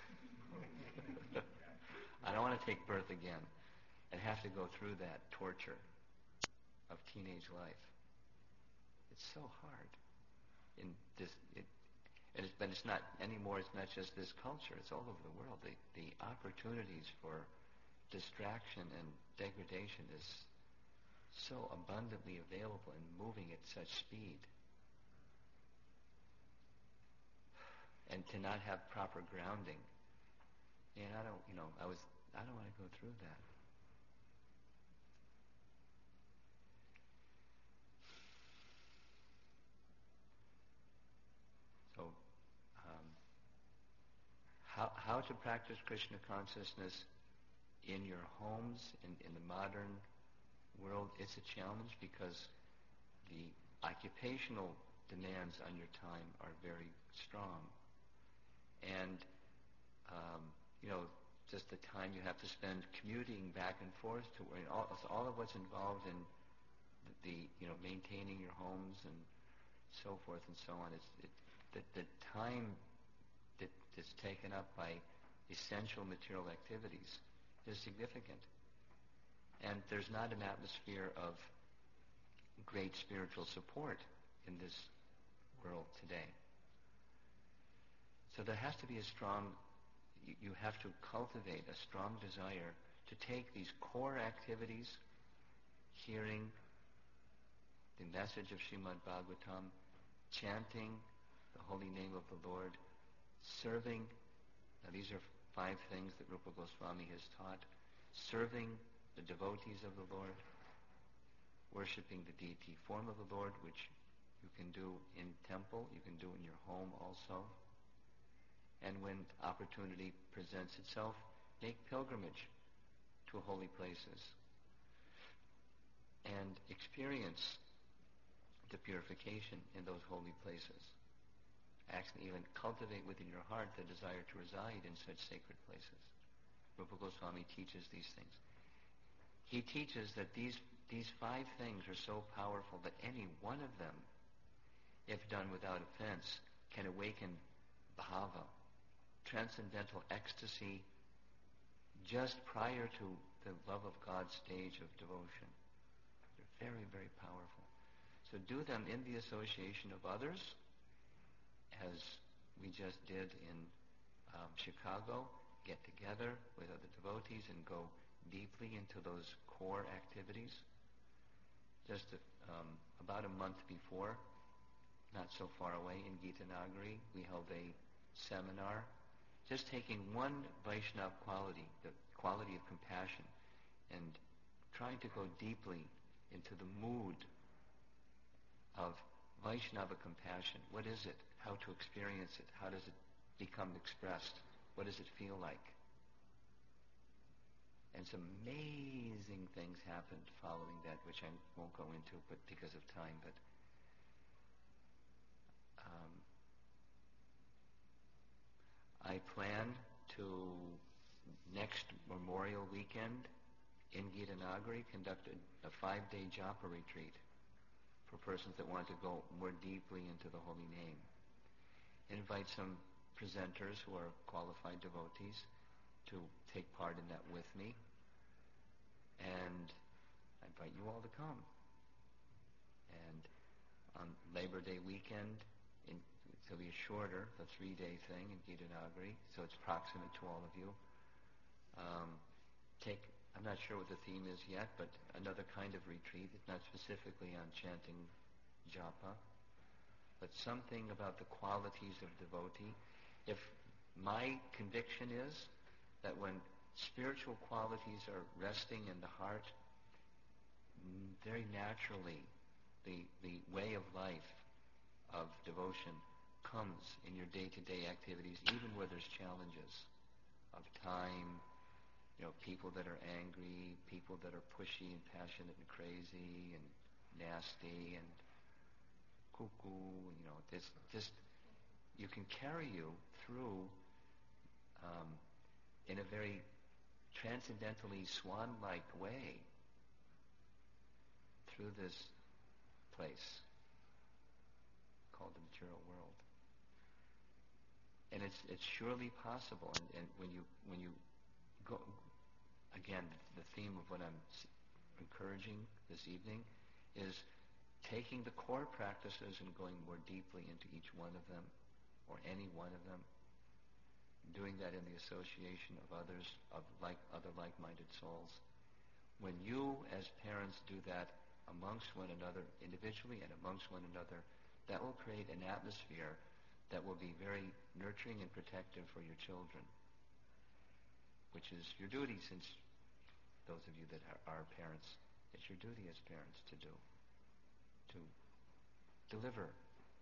I don't want to take birth again and have to go through that torture of teenage life. It's so hard. In this, it, and it's, but it's not anymore. It's not just this culture. It's all over the world. The, the opportunities for distraction and degradation is so abundantly available and moving at such speed. And to not have proper grounding, and I don't, you know, I was, I don't want to go through that. So, um, how how to practice Krishna consciousness in your homes, in, in the modern world, it's a challenge because the occupational demands on your time are very strong. And, um, you know, just the time you have to spend commuting back and forth to where, all, all of what's involved in the, the, you know, maintaining your homes and so forth and so on. It's, it, the, the time that is taken up by essential material activities is significant. And there's not an atmosphere of great spiritual support in this world today. So there has to be a strong, you, you have to cultivate a strong desire to take these core activities, hearing the message of Srimad Bhagavatam, chanting the holy name of the Lord, serving, now these are five things that Rupa Goswami has taught, serving the devotees of the Lord, worshipping the deity form of the Lord, which you can do in temple, you can do in your home also. And when opportunity presents itself, make pilgrimage to holy places and experience the purification in those holy places. Actually, even cultivate within your heart the desire to reside in such sacred places. Rupa Goswami teaches these things. He teaches that these, these five things are so powerful that any one of them, if done without offense, can awaken bhava, transcendental ecstasy, just prior to the love of God stage of devotion. They're very, very powerful. So do them in the association of others, as we just did in um, Chicago. Get together with other devotees and go deeply into those core activities. Just a, um, about a month before, not so far away, in Gitanagari, we held a seminar just taking one Vaishnava quality, the quality of compassion, and trying to go deeply into the mood of Vaishnava compassion. What is it? How to experience it? How does it become expressed? What does it feel like? And some amazing things happened following that, which I won't go into, but because of time. But um, I plan to, next Memorial Weekend in Gitanagari, conduct a, a five-day japa retreat for persons that want to go more deeply into the holy name. Invite some presenters who are qualified devotees to take part in that with me. And I invite you all to come. And on Labor Day weekend, in, it'll be shorter, the three-day thing in Gitanagari, so it's proximate to all of you. Um, take, I'm not sure what the theme is yet, but another kind of retreat. It's not specifically on chanting japa, but something about the qualities of devotee. If my conviction is that when spiritual qualities are resting in the heart, very naturally the, the way of life of devotion comes in your day-to-day activities, even where there's challenges of time, you know, people that are angry, people that are pushy and passionate and crazy and nasty and cuckoo, you know, this just, you can carry you through um, in a very transcendentally swan-like way through this place called the material world. And it's it's surely possible. And, and when you when you go, again, the theme of what I'm encouraging this evening is taking the core practices and going more deeply into each one of them, or any one of them, doing that in the association of others, of like other like-minded souls. When you, as parents, do that amongst one another, individually and amongst one another, that will create an atmosphere that will be very nurturing and protective for your children, which is your duty, since those of you that are, are parents, it's your duty as parents to do, to deliver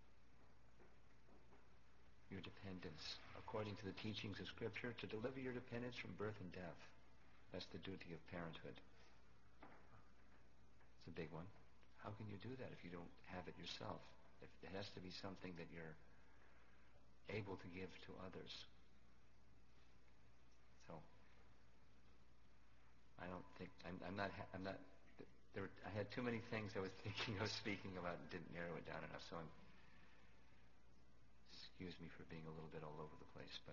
your dependence according to the teachings of Scripture, to deliver your dependence from birth and death. That's the duty of parenthood. It's a big one. How can you do that if you don't have it yourself? If it has to be something that you're able to give to others. So, I don't think, I'm, I'm not, I'm not, there, I had too many things I was thinking of speaking about and didn't narrow it down enough, so I'm, excuse me for being a little bit all over the place, but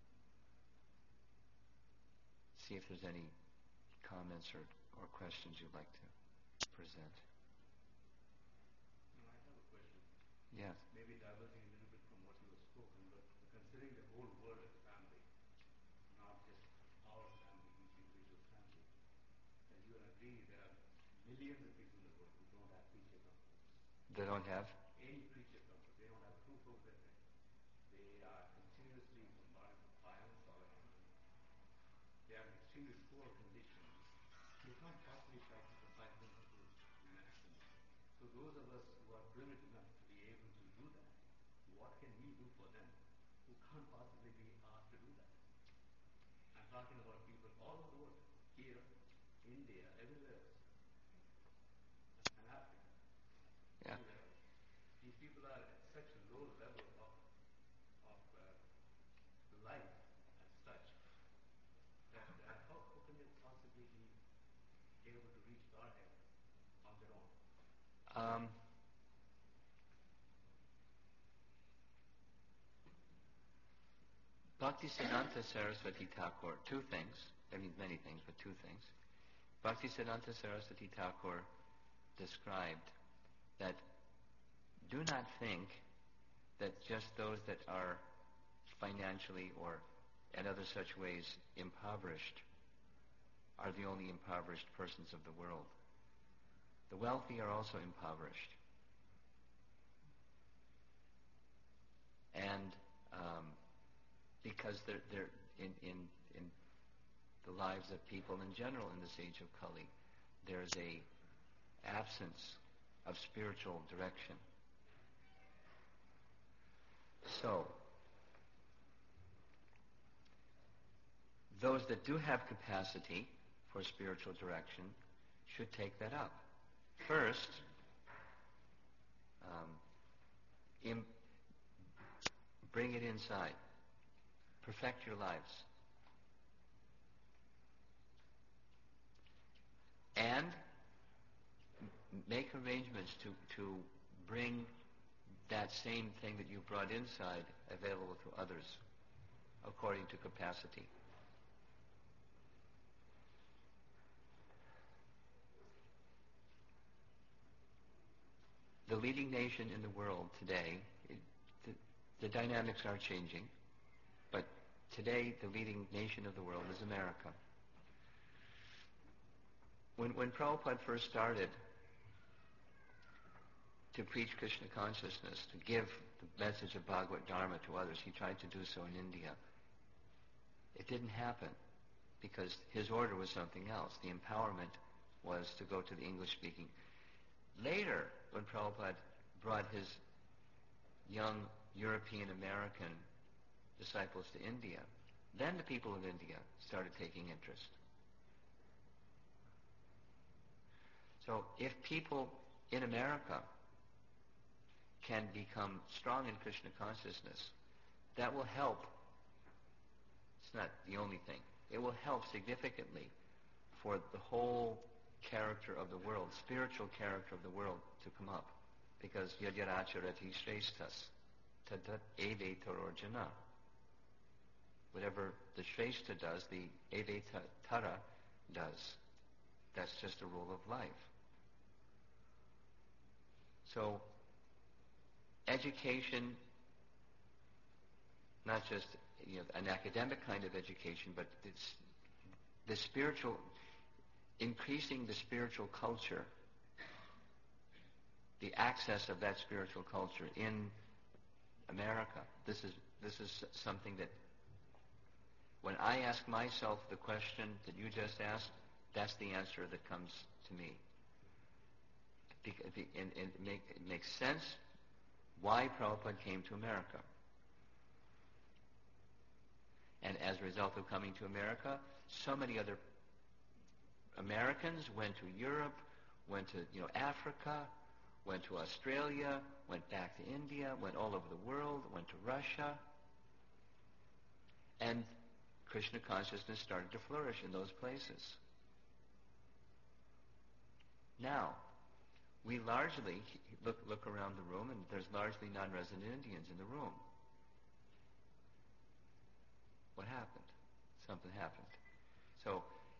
see if there's any comments or, or questions you'd like to present. No, I have a question. Yes. Maybe diverging a little bit from what you have spoken, but considering the whole world as family, not just our family, each individual family, as you will agree, there are millions of people in the world who don't have preacher companies. They don't have? Any preacher company. They don't have a roof over their head. They are continuously bombarded with violence all around them. They are in extremely poor conditions. They can't possibly practice the five principles you mentioned. So those of us who are privileged enough to be able to do that, what can we do for them who can't possibly be asked to do that? I'm talking about people all over the world, here, India, everywhere else, and Africa, Yeah. everywhere else. These people are at such a low level of, of uh, life as such that uh, how, how can they possibly be able to reach Godhead on their own? Um, Bhaktisiddhanta Saraswati Thakur, two things, I mean many things, but two things. Bhaktisiddhanta Saraswati Thakur described that do not think that just those that are financially or in other such ways impoverished are the only impoverished persons of the world. The wealthy are also impoverished. And um, because they're, they're in, in, in the lives of people in general in this age of Kali, there's a absence of spiritual direction. So, those that do have capacity for spiritual direction should take that up. First, um, im- bring it inside. Perfect your lives. And m- make arrangements to, to bring that same thing that you brought inside available to others according to capacity. The leading nation in the world today, it, the, the dynamics are changing, but today the leading nation of the world is America. When, when Prabhupada first started to preach Krishna consciousness, to give the message of Bhagavad Dharma to others, he tried to do so in India. It didn't happen because his order was something else. The empowerment was to go to the English-speaking. Later, when Prabhupada brought his young European American disciples to India, then the people of India started taking interest. So if people in America can become strong in Krishna consciousness, that will help. It's not the only thing. It will help significantly for the whole character of the world, spiritual character of the world to come up. Because yadyaracharati shreshtas tadat evetarorjana. Whatever the shreshta does, the evetara does. That's just a rule of life. So, education, not just you know, an academic kind of education, but it's the spiritual, increasing the spiritual culture, the access of that spiritual culture in America. This is this is something that, when I ask myself the question that you just asked, that's the answer that comes to me. And it, make, it makes sense why Prabhupada came to America. And as a result of coming to America, so many other Americans went to Europe, went to you know Africa, went to Australia, went back to India, went all over the world, went to Russia. And Krishna consciousness started to flourish in those places. Now, we largely look, look around the room, and there's largely non-resident Indians in the room. What happened? Something happened. So,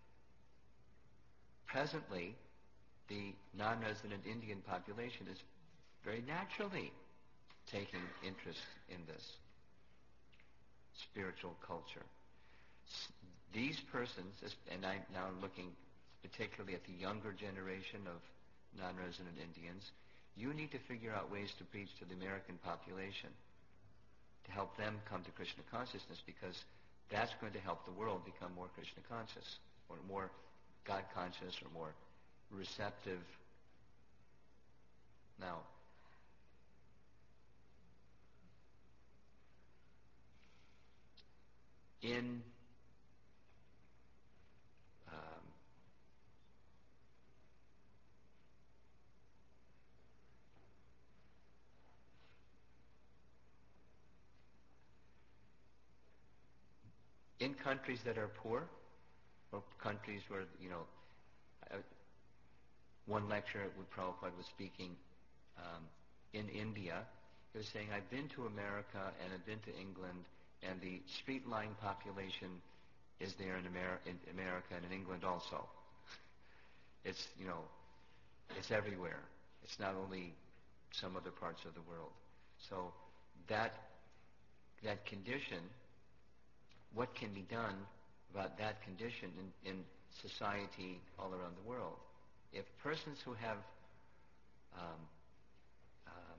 presently, the non-resident Indian population is very naturally taking interest in this spiritual culture. S- These persons, and I'm now looking particularly at the younger generation of non-resident Indians, you need to figure out ways to preach to the American population to help them come to Krishna consciousness, because that's going to help the world become more Krishna conscious, or more God conscious, or more receptive. Now, in um, in countries that are poor, or countries where, you know, I, one lecture with Prabhupada was speaking um, in India. He was saying, I've been to America and I've been to England, and the street-lying population is there in, Amer- in America and in England also. It's, you know, it's everywhere. It's not only some other parts of the world. So that that condition, what can be done about that condition in, in society all around the world? If persons who have um, um,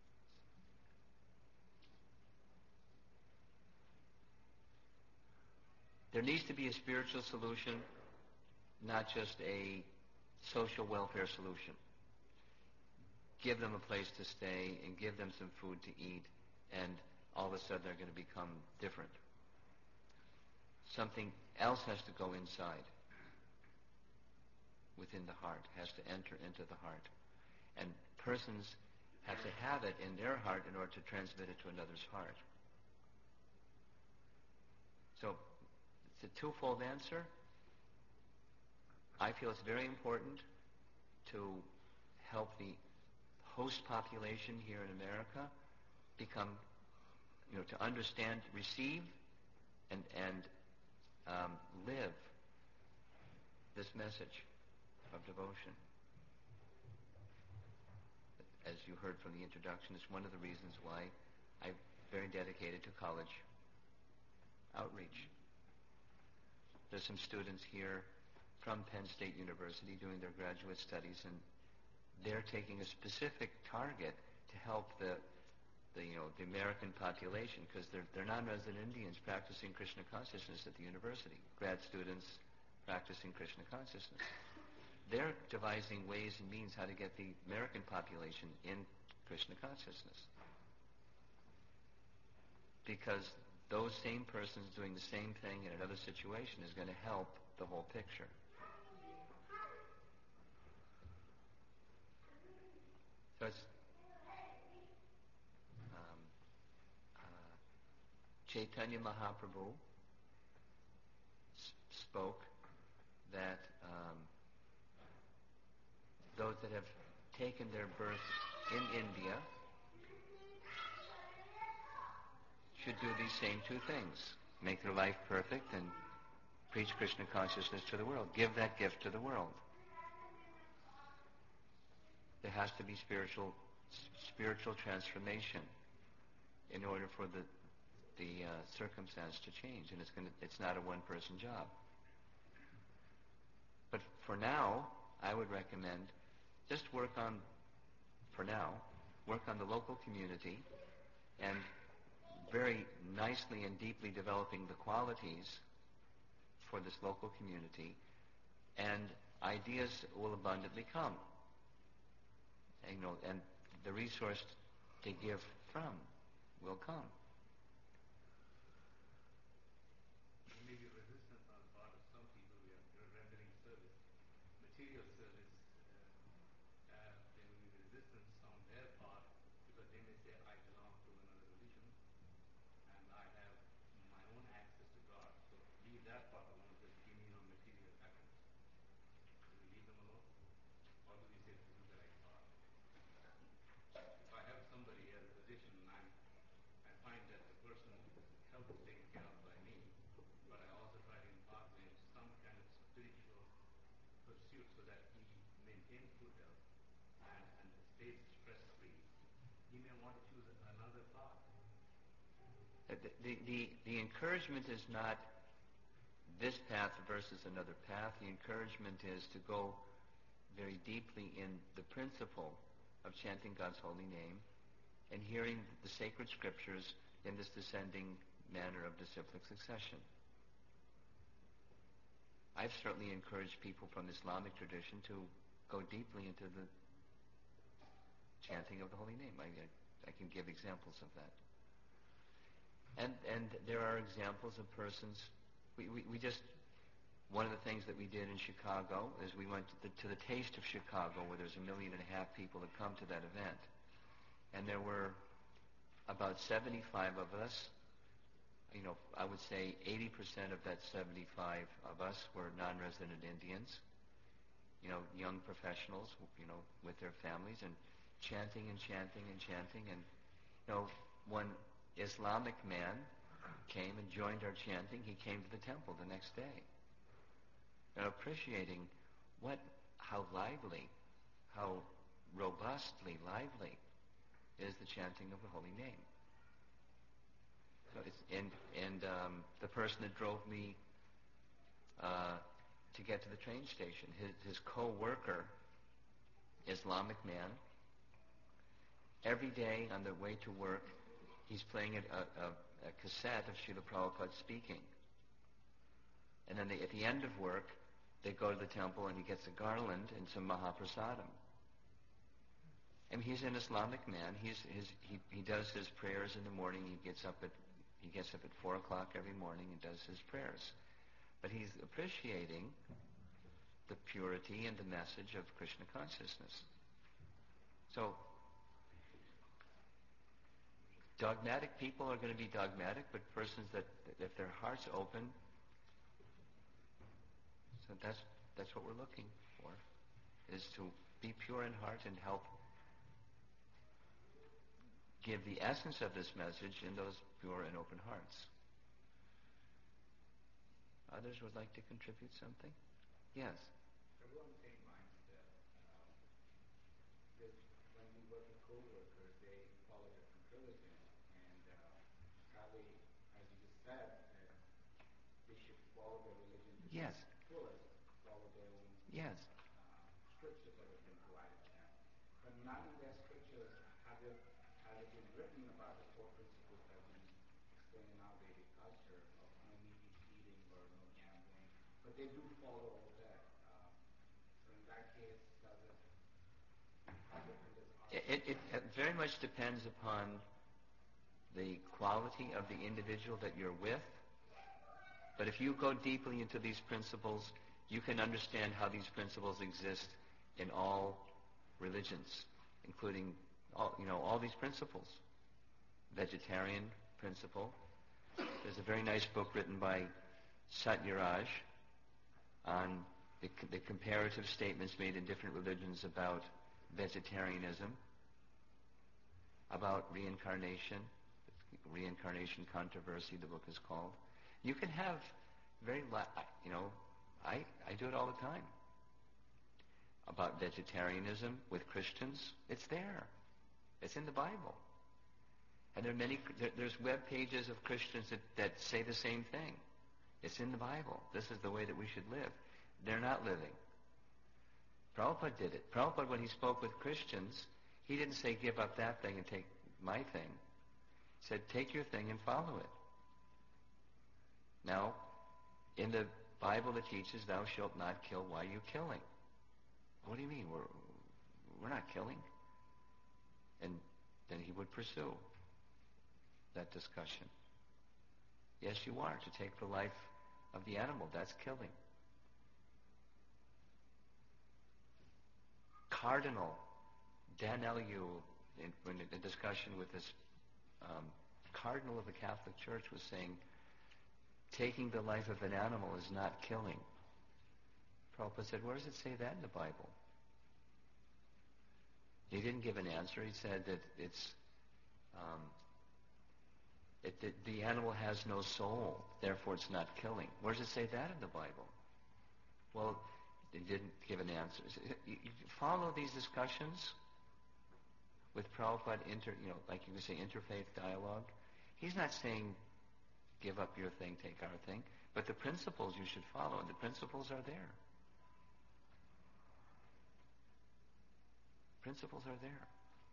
there needs to be a spiritual solution, not just a social welfare solution. Give them a place to stay and give them some food to eat, and all of a sudden they're going to become different. Something else has to go inside, within the heart, has to enter into the heart. And persons have to have it in their heart in order to transmit it to another's heart. So, it's a twofold answer. I feel it's very important to help the host population here in America become, you know, to understand, receive, and, and um, live this message of devotion. As you heard from the introduction, it's one of the reasons why I'm very dedicated to college outreach. There's some students here from Penn State University doing their graduate studies, and they're taking a specific target to help the, the you know, the American population, because they're, they're non-resident Indians practicing Krishna consciousness at the university, grad students practicing Krishna consciousness. they're devising ways and means how to get the American population in Krishna consciousness. Because those same persons doing the same thing in another situation is going to help the whole picture. So it's um, uh, Chaitanya Mahaprabhu s- spoke that um, those that have taken their birth in India should do these same two things. Make their life perfect and preach Krishna consciousness to the world. Give that gift to the world. There has to be spiritual spiritual transformation in order for the the uh, circumstance to change, and it's going to, it's not a one-person job. But for now, I would recommend just work on, for now, work on the local community and very nicely and deeply developing the qualities for this local community, and ideas will abundantly come. And, you know, and the resource to give from will come. There may be resistance on the part of some people. We are rendering service, material service. Uh, uh, there will be resistance on their part because they may say, I belong to another religion and I have my own access to God. So leave that part alone, just give me your material happiness. Do we leave them alone? Or do we say this is the right path? If I have somebody as a physician and I'm, I find that the person's health is taken care of by me, but I also try to impart to him some kind of spiritual pursuit so that he maintains good health and, and stays stress-free, he may want to choose another path. The, the, the, the encouragement is not this path versus another path. The encouragement is to go very deeply in the principle of chanting God's holy name and hearing the sacred scriptures in this descending manner of disciplic succession. I've certainly encouraged people from the Islamic tradition to go deeply into the chanting of the holy name. I, I can give examples of that. And and there are examples of persons, we, we, we just, one of the things that we did in Chicago is we went to the, to the Taste of Chicago, where there's a million and a half people that come to that event. And there were about seventy-five of us. You know, I would say eighty percent of that seventy-five of us were non-resident Indians, you know, young professionals, you know, with their families, and chanting and chanting and chanting. And, you know, one Islamic man came and joined our chanting. He came to the temple the next day. And appreciating what, how lively, how robustly lively is the chanting of the holy name. So it's, and and um, the person that drove me uh, to get to the train station, his, his co-worker, Islamic man, every day on the way to work, he's playing a, a, a cassette of Srila Prabhupada speaking. And then they, at the end of work, they go to the temple and he gets a garland and some Mahaprasadam. I mean, he's an Islamic man. He's, his, he, he does his prayers in the morning. He gets up at he gets up at four o'clock every morning and does his prayers. But he's appreciating the purity and the message of Krishna consciousness. So, dogmatic people are going to be dogmatic, but persons that, if their heart's open, so that's that's what we're looking for, is to be pure in heart and help give the essence of this message in those pure and open hearts. Others would like to contribute something? Yes. Everyone same mindset. Um, because when we work with co-workers, they follow different religion, and uh, sadly, as you just said, that they should follow their religion to Yes. the fullest, follow their own Yes. uh, scriptures that have been provided to them. But none of their scriptures have it, has it been written about the four principles that we explain in our Vedic culture of no meat eating or no gambling. But they do follow all that. Um, so in that case, does it, how different is our It, it, it very much depends upon the quality of the individual that you're with. But if you go deeply into these principles, you can understand how these principles exist in all religions, including all, you know, all these principles. Vegetarian principle. There's a very nice book written by Satyaraj on the, the comparative statements made in different religions about vegetarianism, about reincarnation, reincarnation controversy, the book is called. You can have very, you know, I, I do it all the time. About vegetarianism with Christians, it's there. It's in the Bible. And there are many, there, there's web pages of Christians that, that say the same thing. It's in the Bible. This is the way that we should live. They're not living. Prabhupada did it. Prabhupada, when he spoke with Christians, he didn't say, give up that thing and take my thing. He said, take your thing and follow it. Now, in the Bible it teaches, thou shalt not kill. Why are you killing? What do you mean? We're, we're not killing. And then he would pursue that discussion. Yes, you are. To take the life of the animal, that's killing. Cardinal Dan Elihu, in, in a discussion with this um, cardinal of the Catholic Church, was saying, taking the life of an animal is not killing. Prabhupada said, where does it say that in the Bible? He didn't give an answer. He said that it's um, it, it, the animal has no soul, therefore it's not killing. Where does it say that in the Bible? Well, he didn't give an answer. You, you follow these discussions with Prabhupada, inter, you know, like you could say, interfaith dialogue. He's not saying, give up your thing, take our thing. But the principles you should follow, and the principles are there. Principles are there.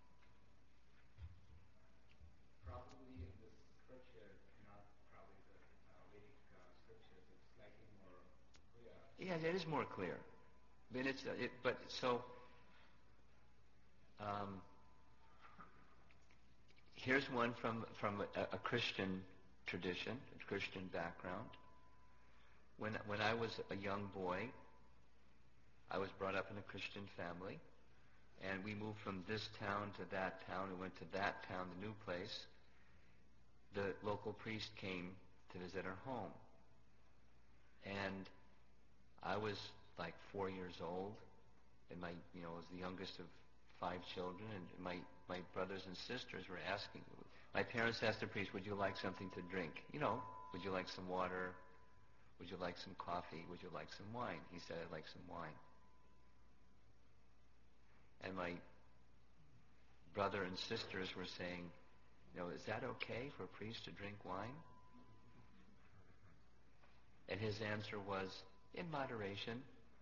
Probably in the scriptures, in our probably the uh, Vedic uh, scriptures, it's slightly more clear. Yeah, it is more clear. I mean, it's, uh, it, but so, um, here's one from, from a, a Christian tradition, a Christian background. When, when I was a young boy, I was brought up in a Christian family, and we moved from this town to that town. We went to that town, the new place. The local priest came to visit our home. And I was like four years old, and my, you know, I was the youngest of five children, and my, my brothers and sisters were asking, my parents asked the priest, would you like something to drink? You know, would you like some water? Would you like some coffee? Would you like some wine? He said, I'd like some wine. And my brother and sisters were saying, you know, is that okay for a priest to drink wine? And his answer was, in moderation.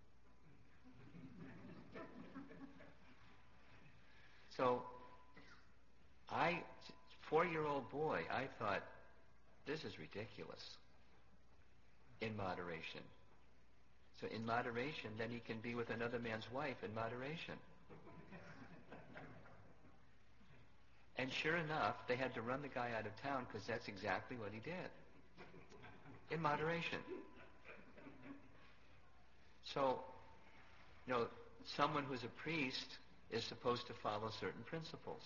So, I, four-year-old boy, I thought, this is ridiculous. In moderation. So in moderation, then he can be with another man's wife in moderation. And sure enough, they had to run the guy out of town because that's exactly what he did. In moderation. So, you know, someone who's a priest is supposed to follow certain principles.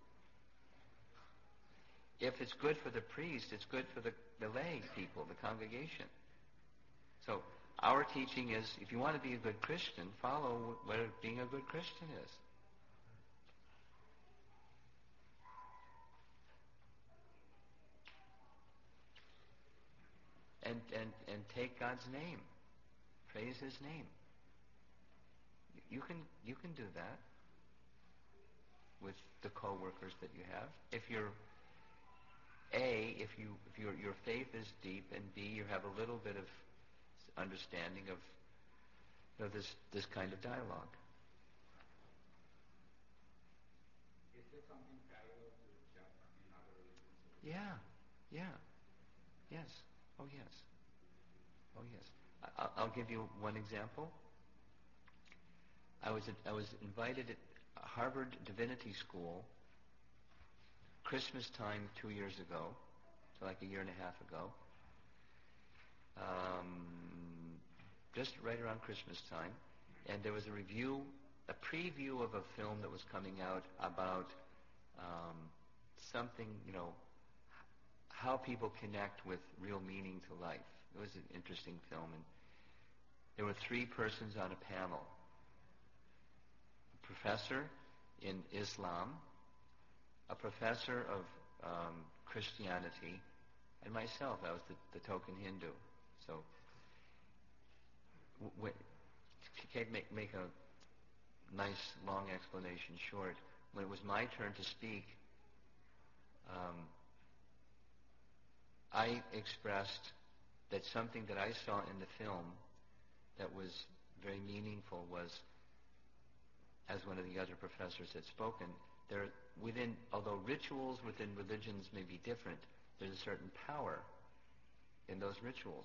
If it's good for the priest, it's good for the, the lay people, the congregation. So our teaching is, if you want to be a good Christian, follow what being a good Christian is. And, and, and take God's name. Praise His name. You can, you can do that with the co-workers that you have. If you're, A, if, you, if your, your faith is deep, and B, you have a little bit of understanding of, you know, this, this kind of dialogue. Is there something parallel to japa in other religions? Yeah, yeah, yes, oh yes, oh yes. I, I'll give you one example. I was I was invited at Harvard Divinity School Christmas time two years ago, so like a year and a half ago, um, just right around Christmas time, and there was a review, a preview of a film that was coming out about um, something, you know, how people connect with real meaning to life. It was an interesting film, and there were three persons on a panel. A professor in Islam, a professor of um, Christianity, and myself. I was the, the token Hindu. So, w- to make, make a nice long explanation short, when it was my turn to speak, um, I expressed that something that I saw in the film that was very meaningful was, as one of the other professors had spoken, there within, although rituals within religions may be different, there's a certain power in those rituals.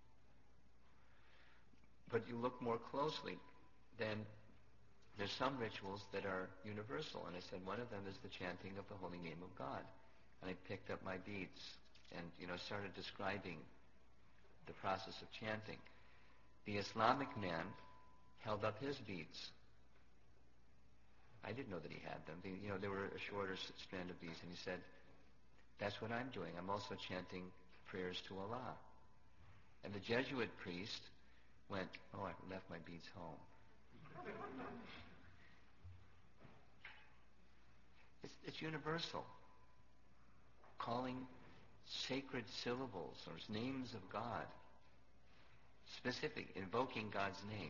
But you look more closely, then there's some rituals that are universal. And I said one of them is the chanting of the holy name of God. And I picked up my beads and, you know, started describing the process of chanting. The Islamic man held up his beads. I didn't know that he had them. You know, they were a shorter strand of beads. And he said, that's what I'm doing. I'm also chanting prayers to Allah. And the Jesuit priest went, oh, I left my beads home. it's, it's universal. Calling sacred syllables or names of God. Specific, invoking God's name.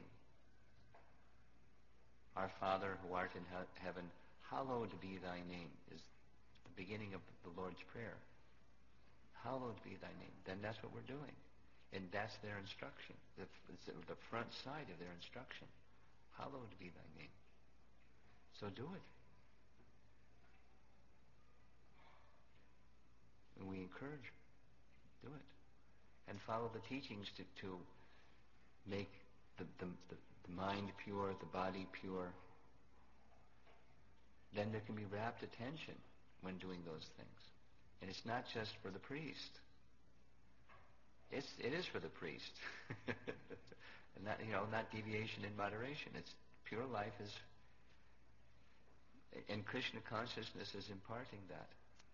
Our Father who art in he- heaven, hallowed be thy name, is the beginning of the Lord's Prayer. Hallowed be thy name. Then that's what we're doing. And that's their instruction. The, it's the front side of their instruction. Hallowed be thy name. So do it. And we encourage, do it. And follow the teachings to, to make the, the, the, the mind pure, the body pure. Then there can be rapt attention when doing those things. And it's not just for the priest. It's, it is for the priest. And not, you know, not deviation in moderation. It's pure life is, and Krishna consciousness is imparting that.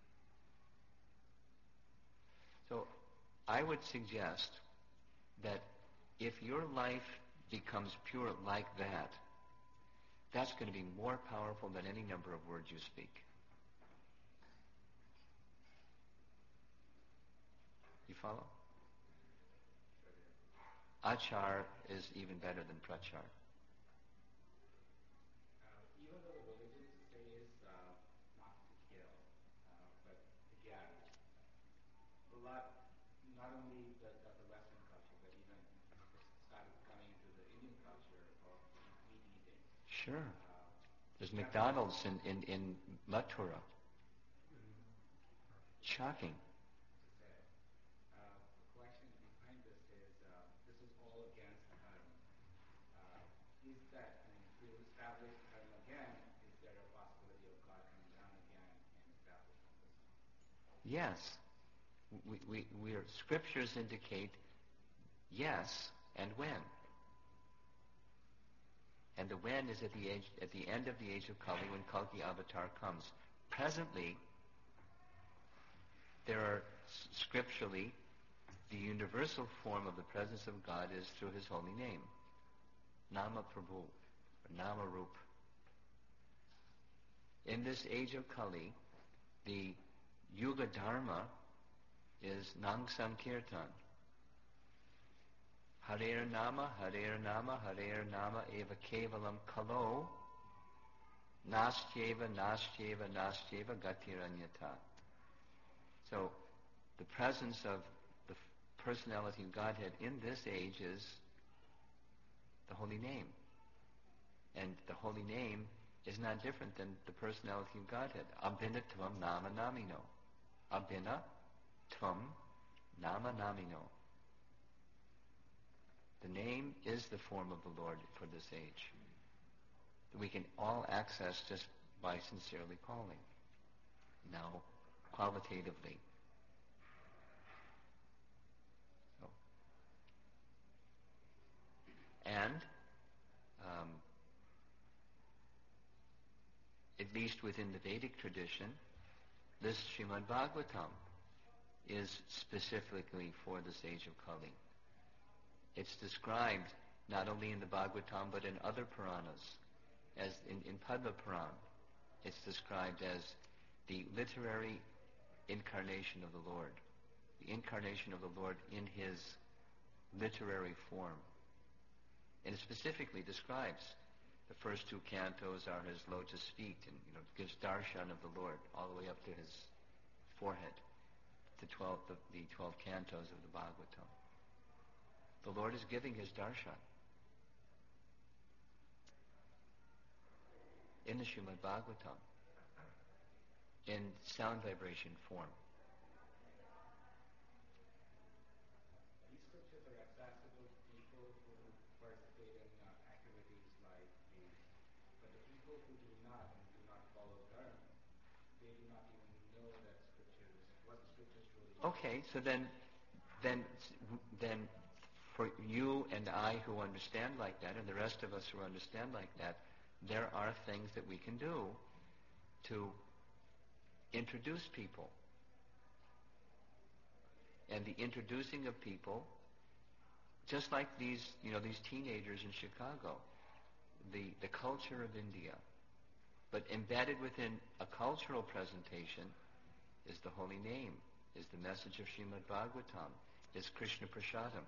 So I would suggest that if your life becomes pure like that, that's going to be more powerful than any number of words you speak. You follow? Achar is even better than prachar. Uh, even though the religion says uh, not to kill, uh, but again, a lot, not only the, the, the Western culture, but even it's started coming into the Indian culture of meat eating. Sure. Uh, There's McDonald's in, in, in Mathura. mm-hmm. Shocking. Uh, the question behind this is, uh, this is all against dharma. Uh, is that, I mean, if we establish dharma again, is there a possibility of God coming down again and establishing this? Yes. We, we, we are, scriptures indicate yes and when. And the when is at the age, at the end of the age of Kali, when Kalki Avatar comes. Presently, there are scripturally, the universal form of the presence of God is through His holy name, Nama Prabhu, or Nama Rup. In this age of Kali, the Yuga Dharma is Nang Sankirtan. Harer Nama, Harer Nama, Harer Nama Eva Kevalam Kalo, Nastyeva, Nastyeva, Nastyeva Gatiranyata. So, the presence of the personality of Godhead in this age is the holy name. And the holy name is not different than the personality of Godhead. Abhina Tvam Nama Namino. Abhina Tvam Nama Namino. The name is the form of the Lord for this age. that we can all access just by sincerely calling. Now, qualitatively. So. And, um, at least within the Vedic tradition, this Srimad Bhagavatam is specifically for this age of Kali. It's described not only in the Bhagavatam but in other Puranas, as in, in Padma Puran. It's described as the literary incarnation of the Lord, the incarnation of the Lord in his literary form. And it specifically describes the first two cantos are his lotus feet, and you know gives darshan of the Lord all the way up to his forehead. The twelve, the, the twelve cantos of the Bhagavatam. The Lord is giving his darshan in the Srimad Bhagavatam in sound vibration form. These scriptures are accessible to people who participate in uh, activities like these, but the people who do not and do not follow Dharma, they do not even know that scriptures, what the scriptures really mean. Okay, so then, then, then, for you and I who understand like that, and the rest of us who understand like that, there are things that we can do to introduce people. And the introducing of people, just like these, you know, these teenagers in Chicago, the, the culture of India, but embedded within a cultural presentation is the holy name, is the message of Srimad Bhagavatam, is Krishna Prasadam.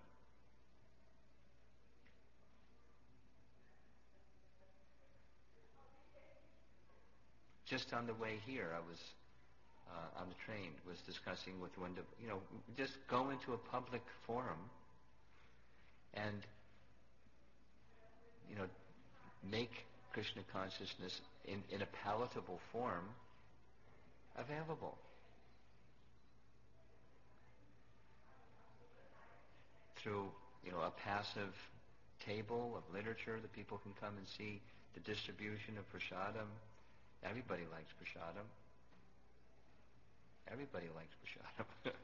Just on the way here, I was uh, on the train, was discussing with one, you know, just go into a public forum and, you know, make Krishna consciousness in, in a palatable form available. Through, you know, a passive table of literature that people can come and see, the distribution of prasadam. Everybody likes prasadam. Everybody likes prasadam.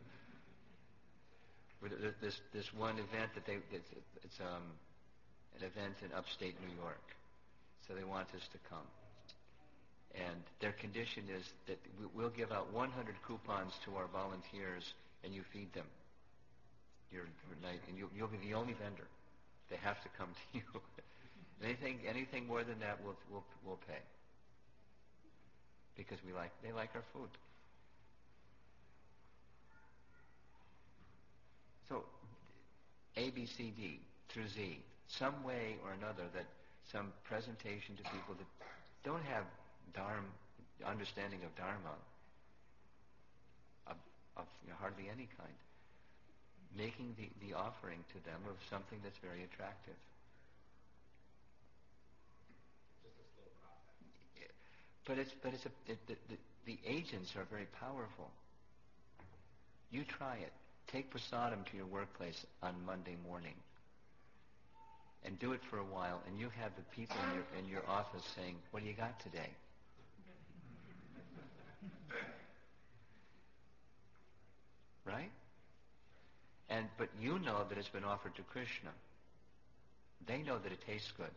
this this one event that they it's, it's um, an event in upstate New York, so they want us to come. And their condition is that we'll give out one hundred coupons to our volunteers, and you feed them. Your night, and you, you'll be the only vendor. They have to come to you. anything anything more than that, we'll we'll we'll pay. Because we like, they like our food. So, A, B, C, D, through Z, some way or another that some presentation to people that don't have dharma, understanding of dharma, of, of you know, hardly any kind, making the, the offering to them of something that's very attractive. Just a slow process. But it's but it's a it, the, the the agents are very powerful. You try it. Take prasadam to your workplace on Monday morning, and do it for a while, and you have the people in your in your office saying, "What do you got today?" Right? And but you know that it's been offered to Krishna. They know that it tastes good.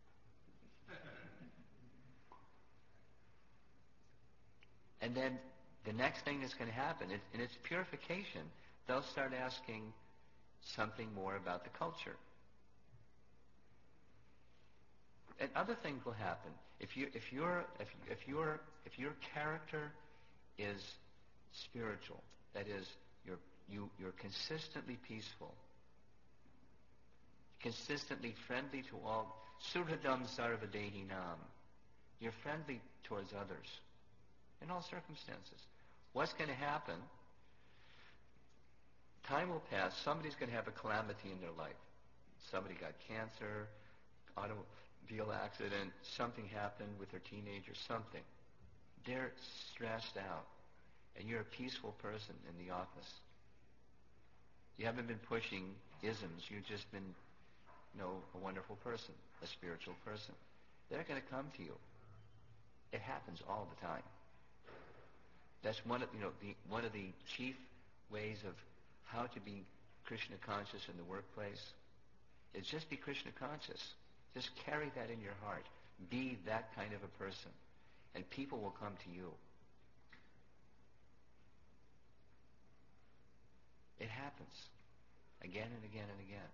And then the next thing that's going to happen, is, in its purification, they'll start asking something more about the culture. And other things will happen. If you if your if if your if your character is spiritual, that is, you're you you're consistently peaceful, consistently friendly to all, suhradam sarvadehinam. You're friendly towards others in all circumstances. What's going to happen? Time will pass. Somebody's going to have a calamity in their life. Somebody got cancer, automobile accident, something happened with their teenager, something. They're stressed out. And you're a peaceful person in the office. You haven't been pushing isms. You've just been, you know, a wonderful person, a spiritual person. they're going to come to you. It happens all the time. That's one of, you know, the, one of the chief ways of how to be Krishna conscious in the workplace is just be Krishna conscious. Just carry that in your heart. Be that kind of a person. And people will come to you. It happens again and again and again.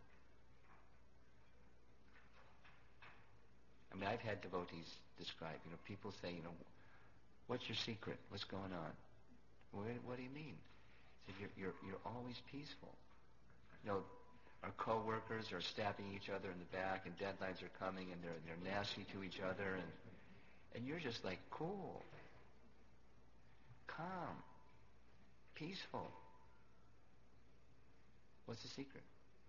I mean, I've had devotees describe, you know, people say, you know, what's your secret? What's going on? Well, what do you mean? I said, you're, you're, you're always peaceful. You know, our co-workers are stabbing each other in the back, and deadlines are coming, and they're, they're nasty to each other, and, and you're just like cool, calm, peaceful. What's the secret?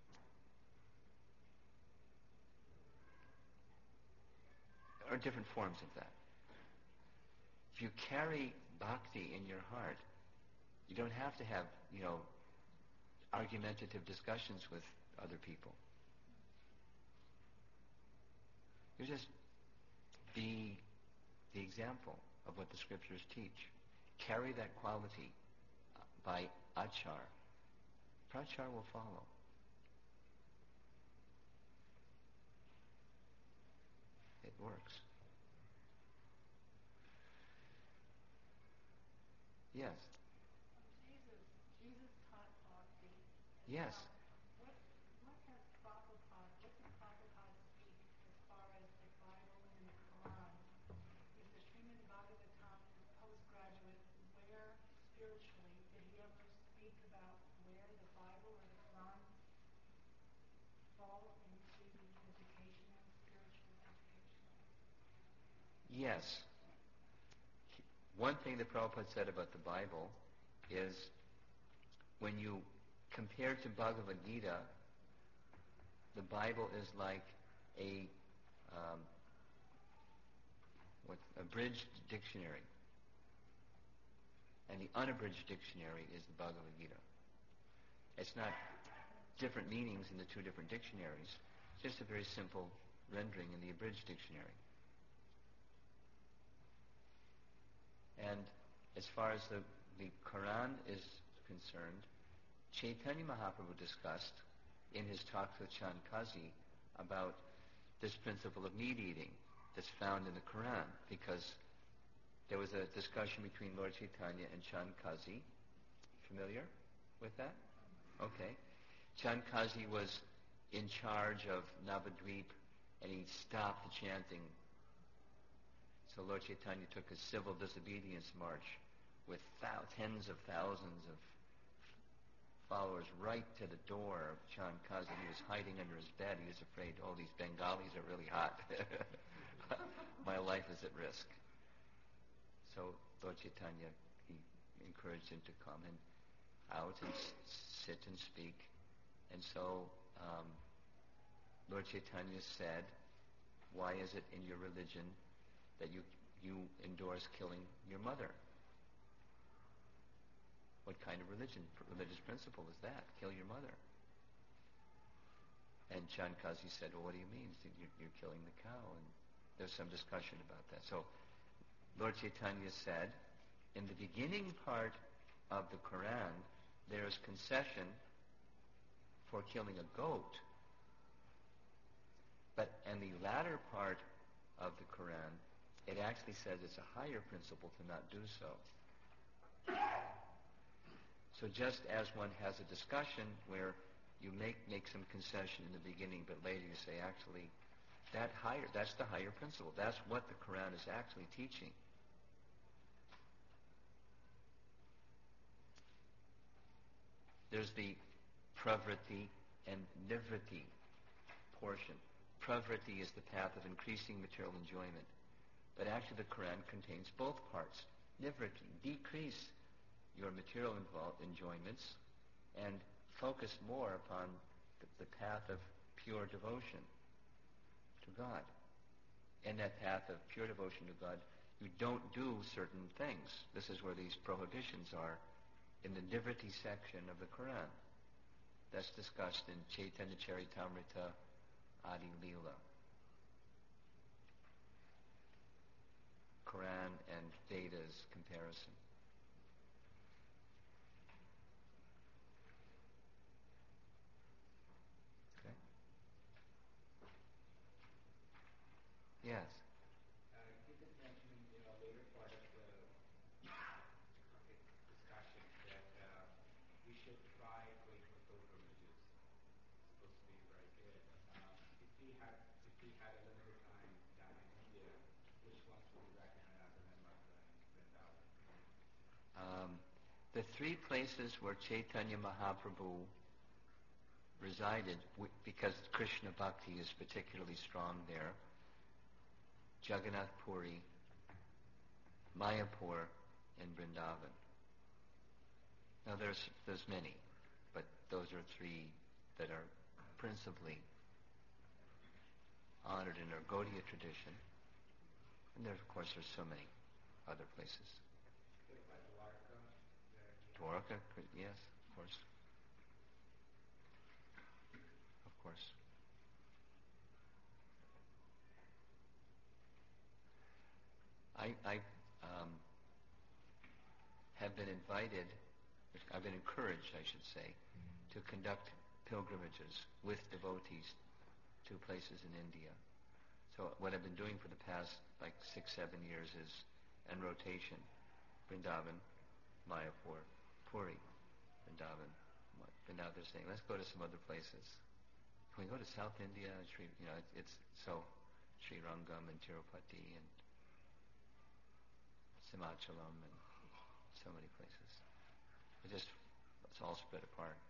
There are different forms of that. If you carry bhakti in your heart, you don't have to have, you know, argumentative discussions with other people. You just be the example of what the scriptures teach. Carry that quality by achar. Prachar will follow. It works. Yes. Jesus, Jesus taught bhakti. Yes. What, what has Prabhupada, what did Prabhupada speak as far as the Bible and the Quran? Is the Srimad Bhagavatam postgraduate where spiritually, did he ever speak about where the Bible or the Quran fall into educational, spiritual educational? Yes. One thing that Prabhupada said about the Bible is when you compare to Bhagavad Gita, the Bible is like a um, what, abridged dictionary. And the unabridged dictionary is the Bhagavad Gita. It's not different meanings in the two different dictionaries. It's just a very simple rendering in the abridged dictionary. And as far as the, the Quran is concerned, Chaitanya Mahaprabhu discussed in his talks with Chand Kazi about this principle of meat eating that's found in the Quran, because there was a discussion between Lord Chaitanya and Chand Kazi. Familiar with that? Okay. Chand Kazi was in charge of Navadvip, and he stopped the chanting. So Lord Chaitanya took a civil disobedience march with thou- tens of thousands of followers right to the door of Chand Kazi. He was hiding under his bed. He was afraid, oh, these Bengalis are really hot. My life is at risk. So Lord Chaitanya, he encouraged him to come and out and s- sit and speak. And so um, Lord Chaitanya said, why is it in your religion that you, you endorse killing your mother? What kind of religion, religious principle is that? Kill your mother. And Chand Kazi said, well, what do you mean? You're, you're killing the cow. And there's some discussion about that. So Lord Chaitanya said, in the beginning part of the Quran, there is concession for killing a goat. But in the latter part of the Quran, it actually says it's a higher principle to not do so. So just as one has a discussion where you make, make some concession in the beginning, but later you say, actually, that higher, that's the higher principle. That's what the Quran is actually teaching. There's the pravriti and nivriti portion. Pravriti is the path of increasing material enjoyment. But actually the Quran contains both parts. Nivriti, decrease your material involved enjoyments and focus more upon the, the path of pure devotion to God. In that path of pure devotion to God, you don't do certain things. This is where these prohibitions are in the Nivriti section of the Quran. That's discussed in Chaitanya Charitamrita Adi Leela. Quran and Vedas comparison. Okay. Yes. Uh, you did mention in you know later part of the okay, discussion that uh, we should try going for pilgrimages. It's supposed to be very good. Um, if we had if we had a limited time down in India, which ones would you recommend other than Mathura and Vrindavan? Um, the three places where Chaitanya Mahaprabhu resided, w- because Krishna Bhakti is particularly strong there, Jagannath Puri, Mayapur, and Vrindavan. Now there's there's many, but those are three that are principally honored in our Gaudiya tradition. And there, of course, there's so many other places. What about Dwarka? Where he Dwarka, cr- yes, of course. Of course. I, I um, have been invited, I've been encouraged, I should say, to conduct pilgrimages with devotees to places in India. So what I've been doing for the past like six, seven years is in rotation, Vrindavan, Mayapur, Puri, Vrindavan. And now they're saying, let's go to some other places. Can we go to South India? Sri, you know, it, it's so Sri Rangam and Tirupati and Simachalam and so many places. It just, it's all spread apart.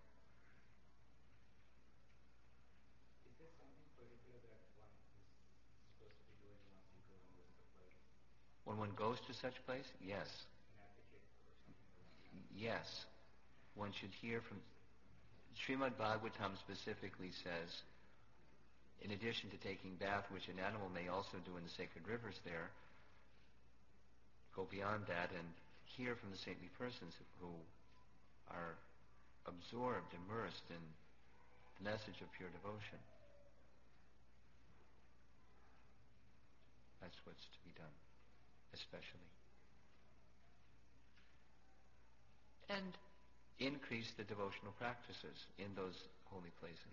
Is there something particular that one is supposed to be doing once you go and visit a place? When one goes to such place, yes. An etiquette or something that one has? Yes. One should hear from... Srimad Bhagavatam specifically says, in addition to taking bath, which an animal may also do in the sacred rivers there, go beyond that and hear from the saintly persons who are absorbed, immersed in the message of pure devotion. That's what's to be done, especially. And increase the devotional practices in those holy places.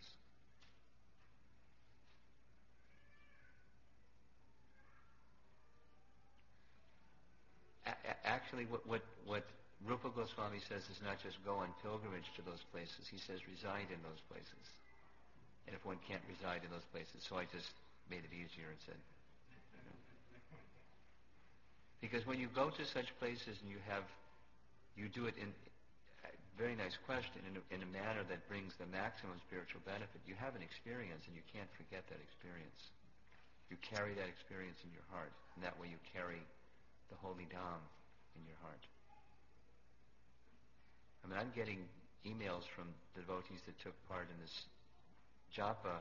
A- actually, what, what, what Rupa Goswami says is not just go on pilgrimage to those places. He says reside in those places. And if one can't reside in those places, so I just made it easier and said, you know. Because when you go to such places and you have, you do it in, very nice question, in a, in a manner that brings the maximum spiritual benefit, you have an experience and you can't forget that experience. You carry that experience in your heart, and that way you carry the holy Dham in your heart. I mean, I'm getting emails from devotees that took part in this japa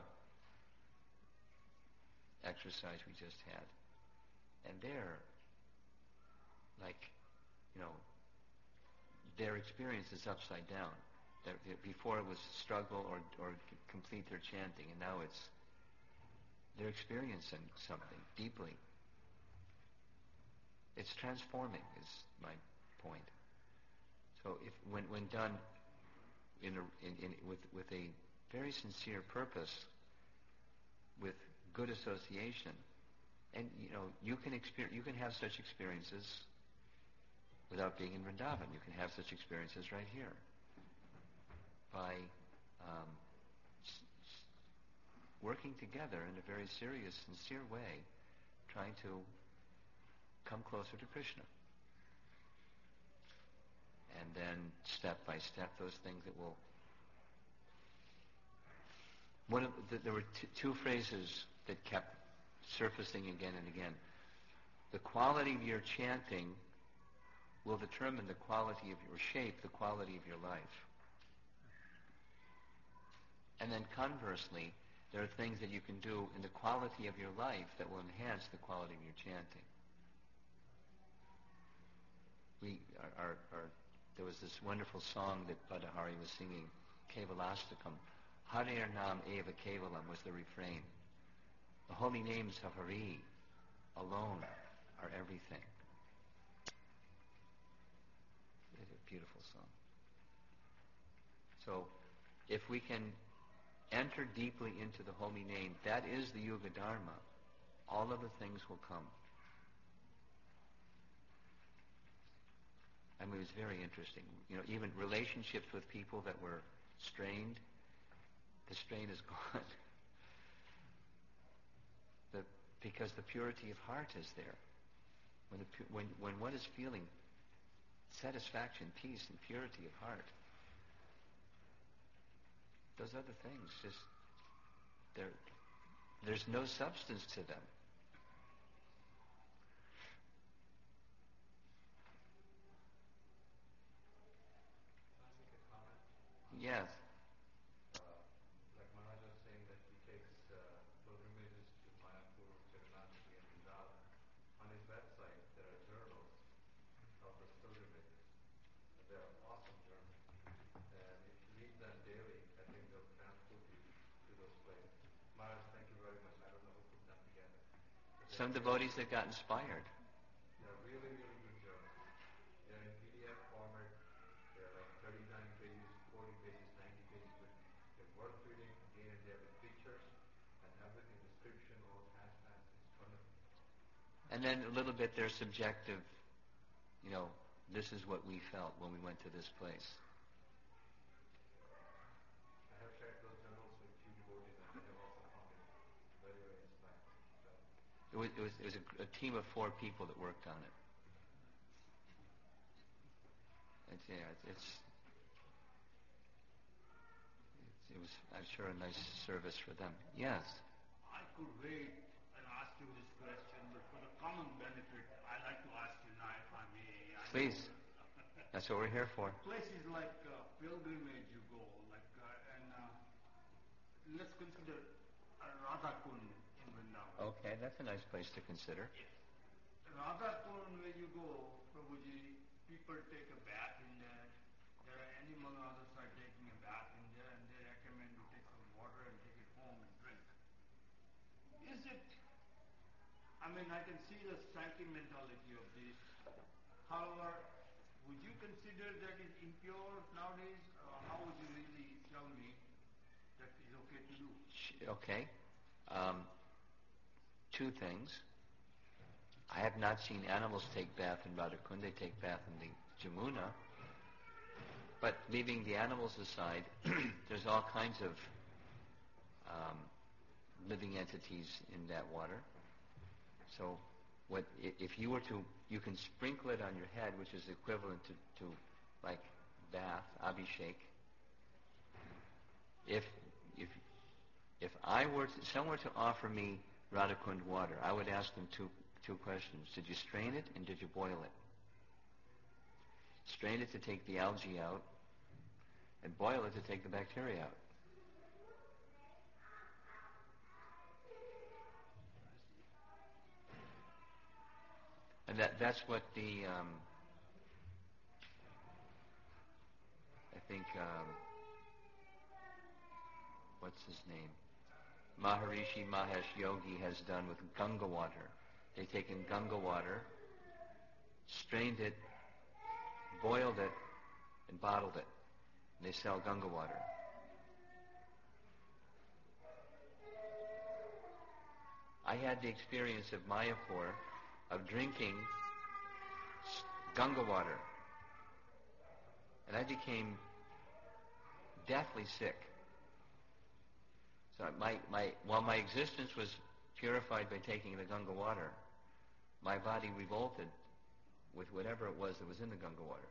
exercise we just had, and they're like, you know, their experience is upside down. They're, they're, before it was struggle or, or complete their chanting, and now it's they're experiencing something deeply. It's transforming, is my point. So, if when when done in, a, in, in with with a very sincere purpose, with good association, and you know, you can experience, you can have such experiences without being in Vrindavan. You can have such experiences right here by um, s- s- working together in a very serious, sincere way, trying to come closer to Krishna. And then step by step, those things that will... One of the, there were t- two phrases that kept surfacing again and again. The quality of your chanting will determine the quality of your shape, the quality of your life. And then conversely, there are things that you can do in the quality of your life that will enhance the quality of your chanting. We are, are, are, there was this wonderful song that Badahari was singing, Kevalastakam. Hare Nam Eva Kevalam was the refrain. The holy names of Hari alone are everything. beautiful song. So, if we can enter deeply into the holy name, that is the Yuga Dharma. All other things will come. I mean, it was very interesting. You know, even relationships with people that were strained, the strain is gone. the, because the purity of heart is there. When, the, when, when one is feeling satisfaction, peace, and purity of heart, those other things just, there's no substance to them. Can I make a comment? Yes. Uh, like Maharaj was saying that he takes uh, pilgrimages to Mayapur, Jagannath-puri, and Vrindavan. On his website, there are journals of his pilgrimages. And they are awesome journals. And if you read them daily, I think they'll transport you to those places. Maharaj, thank you very much. I don't know who put them together. Some devotees that got inspired. They're really, really good journals. They're in P D F format. They're like thirty-nine pages, forty pages, ninety pages, but they're worth reading again and again with pictures and everything, description, all hashtags. It's wonderful. And then a little bit they're subjective, you know, this is what we felt when we went to this place. I have shared those journals with few devotees and they have also found it very, very inspiring. So, It was, it was, it was a, a team of four people that worked on it. It's, yeah, it's, it's, it's, it was, I'm sure, a nice service for them. Yes. I could wait and ask you this question, but for the common benefit, I like to ask you now, if I may. I Please. know- That's what we're here for. Places like uh, pilgrimage you go, like, uh, and uh, let's consider uh, Radhakund in Vrindavan. Okay, that's a nice place to consider. Yes. Radhakund, where you go, Prabhuji, people take a bath in there. There are animals on the other side taking a bath in there, and they recommend you take some water and take it home and drink. Is it, I mean, I can see the sentimentality of this. However, would you consider that is impure nowadays? Or how would you really tell me that is okay to do? Okay. Um, two things. I have not seen animals take bath in Radhakund. They take bath in the Jamuna. But leaving the animals aside, there's all kinds of um, living entities in that water. So what, if you were to, you can sprinkle it on your head, which is equivalent to, to like bath, abhishek. If, if, if I were to, someone were to offer me Radhakund water, I would ask them two, two questions. Did you strain it and did you boil it? Strain it to take the algae out and boil it to take the bacteria out. And that, that's what the, um, I think, um, what's his name? Maharishi Mahesh Yogi has done with Ganga water. They've taken Ganga water, strained it, boiled it, and bottled it. And they sell Ganga water. I had the experience of Mayapur of drinking Ganga water. And I became deathly sick. So my, my, while my existence was purified by taking the Ganga water, my body revolted with whatever it was that was in the Ganga water.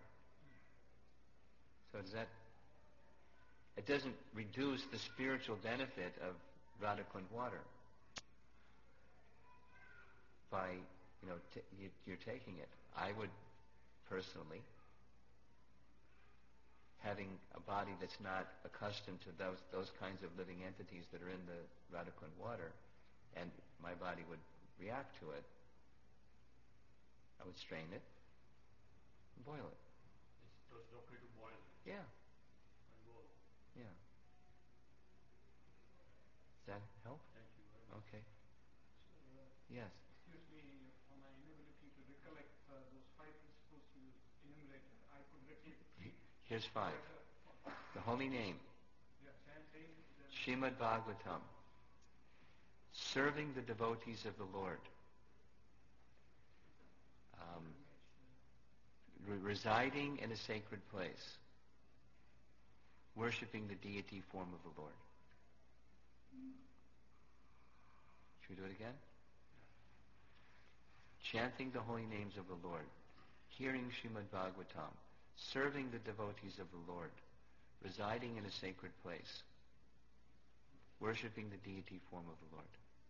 So does that, it doesn't reduce the spiritual benefit of Radhakund water by, you know, t- you, you're taking it. I would personally, having a body that's not accustomed to those those kinds of living entities that are in the Radhakund water, and my body would react to it, I would strain it and boil it. It's just okay to boil it Yeah, and boil. yeah. Does that help? Thank you very much. Okay. Uh, Yes. Excuse me for my inability to recollect uh, those five principles you enumerated. I could recollect Here's five. The holy name. Srimad Bhagavatam. Serving the devotees of the Lord. Um, re- residing in a sacred place. Worshipping the deity form of the Lord. Should we do it again? Chanting the holy names of the Lord. Hearing Srimad Bhagavatam. Serving the devotees of the Lord. Residing in a sacred place. Worshipping the deity form of the Lord.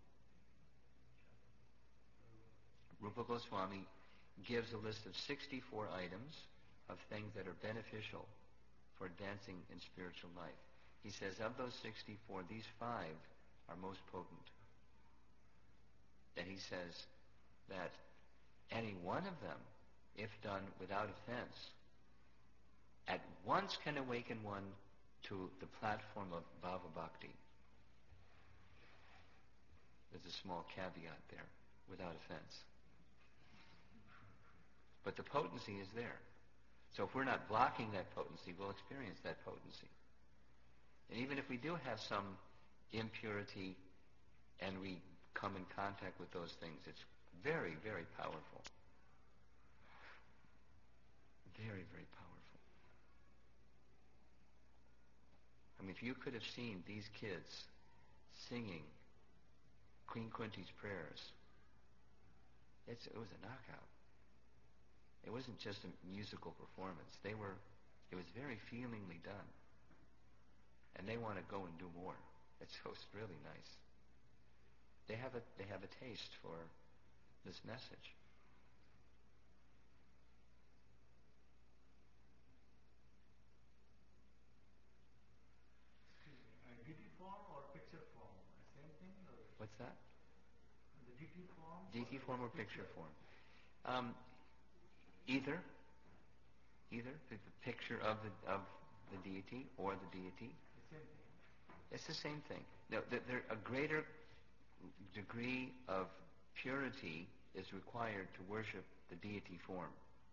Rupa Goswami gives a list of sixty-four items of things that are beneficial for advancing in spiritual life. He says of those sixty-four, these five are most potent. And he says that any one of them, if done without offense, at once can awaken one to the platform of Bhava Bhakti. There's a small caveat there, without offense. But the potency is there. So if we're not blocking that potency, we'll experience that potency. And even if we do have some impurity and we come in contact with those things, it's very, very powerful. Very, very powerful. I mean, if you could have seen these kids singing Queen Kunti's prayers, it's, it was a knockout. It wasn't just a musical performance. They were, it was very feelingly done. And they want to go and do more. It's, it's really nice. They have a, they have a taste for this message. Excuse me, uh, D T form or picture form? Same thing? Or What's that? the D T form? D T form or picture form? Um, either. Either the picture of the of the deity or the deity. The same thing. It's the same thing. No, there, there, a greater degree of purity is required to worship the deity form.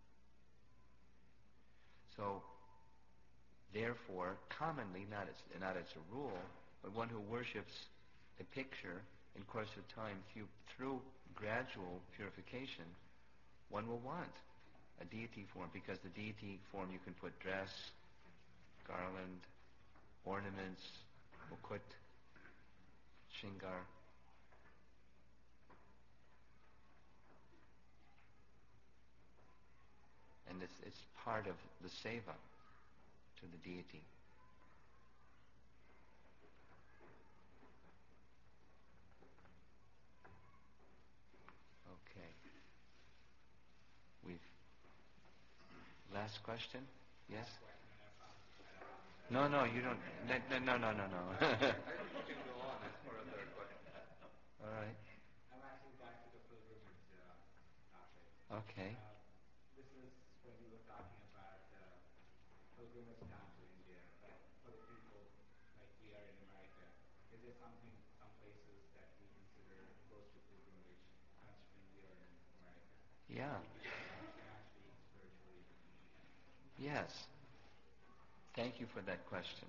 So, therefore, commonly, not as not as a rule, but one who worships a picture in course of time through, through gradual purification, one will want a deity form, because the deity form you can put dress, garland, ornaments, mukut, shingar. And it's, it's part of the seva to the deity. Okay. We've... Last question? Yes? No, no, you don't... No, no, no, no, no. I think you can go on as for a third question. All right. I'm actually back to the pilgrimage uh, topic. Okay. Uh, this is when we were talking about uh, pilgrimage down to India, but for the people like we are in America, is there something, some places that we consider close to pilgrimage, considering we are in America? Yeah. We can financially, spiritually. Yes. Thank you for that question.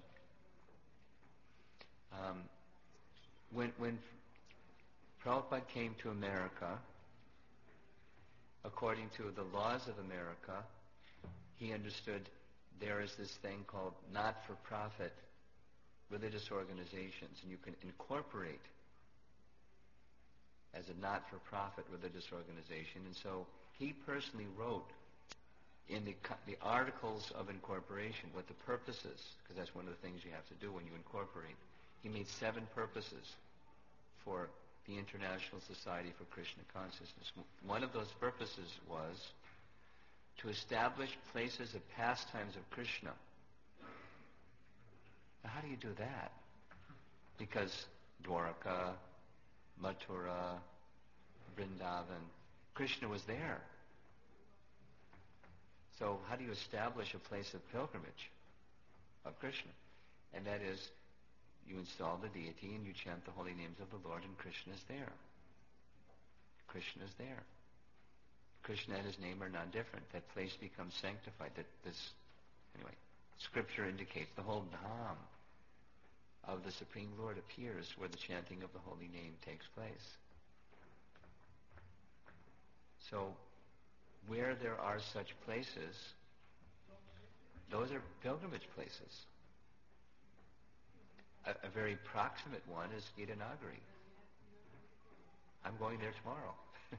Um, when, when Prabhupada came to America, according to the laws of America, he understood there is this thing called not-for-profit religious organizations, and you can incorporate as a not-for-profit religious organization. And so he personally wrote in the, the articles of incorporation what the purpose is, because that's one of the things you have to do when you incorporate. He made seven purposes for the International Society for Krishna Consciousness. One of those purposes was to establish places of pastimes of Krishna. Now, how do you do that? Because Dwaraka, Mathura, Vrindavan, Krishna was there. So how do you establish a place of pilgrimage of Krishna? And that is, you install the deity and you chant the holy names of the Lord, and Krishna is there. Krishna is there. Krishna and his name are not different. That place becomes sanctified. That this, anyway, Scripture indicates the whole Dham of the Supreme Lord appears where the chanting of the holy name takes place. So, where there are such places, those are pilgrimage places. A, a very proximate one is Gitanagari. I'm going there tomorrow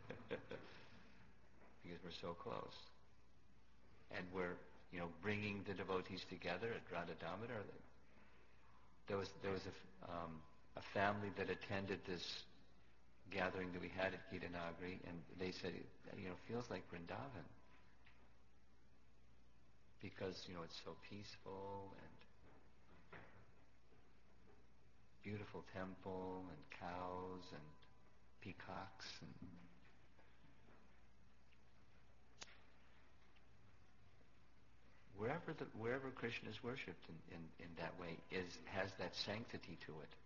because we're so close. And we're, you know, bringing the devotees together at Radha Damodar. There was there was a, um, a family that attended this gathering that we had at Gitanagari, and they said, you know, feels like Vrindavan because, you know, it's so peaceful and beautiful temple and cows and peacocks and wherever the wherever Krishna is worshipped in, in, in that way is has that sanctity to it.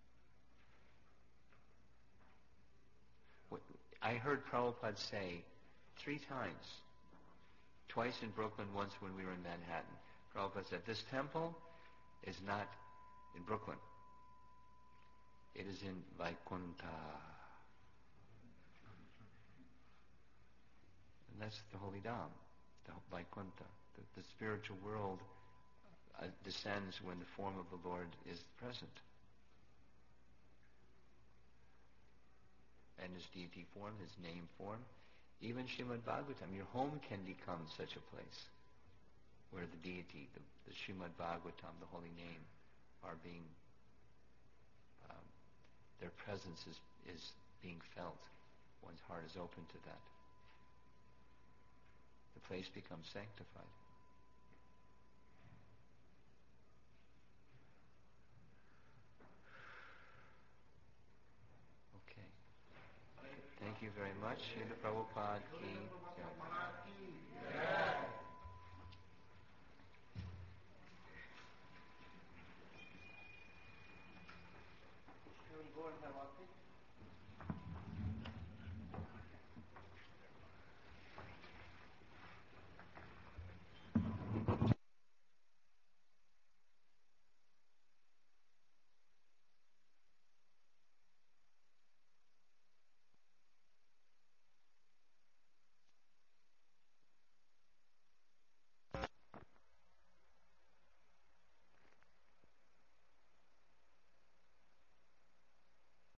What, I heard Prabhupada say three times, twice in Brooklyn, once when we were in Manhattan. Prabhupada said, this temple is not in Brooklyn. It is in Vaikuntha. And that's the Holy Dham, the Vaikuntha. The, the spiritual world uh, descends when the form of the Lord is present. And his deity form, his name form. Even Srimad Bhagavatam, your home can become such a place where the deity, the, the Srimad Bhagavatam, the holy name, are being, um, their presence is, is being felt. One's heart is open to that. The place becomes sanctified. Okay. Thank you very much. Srila Prabhupada ki jai.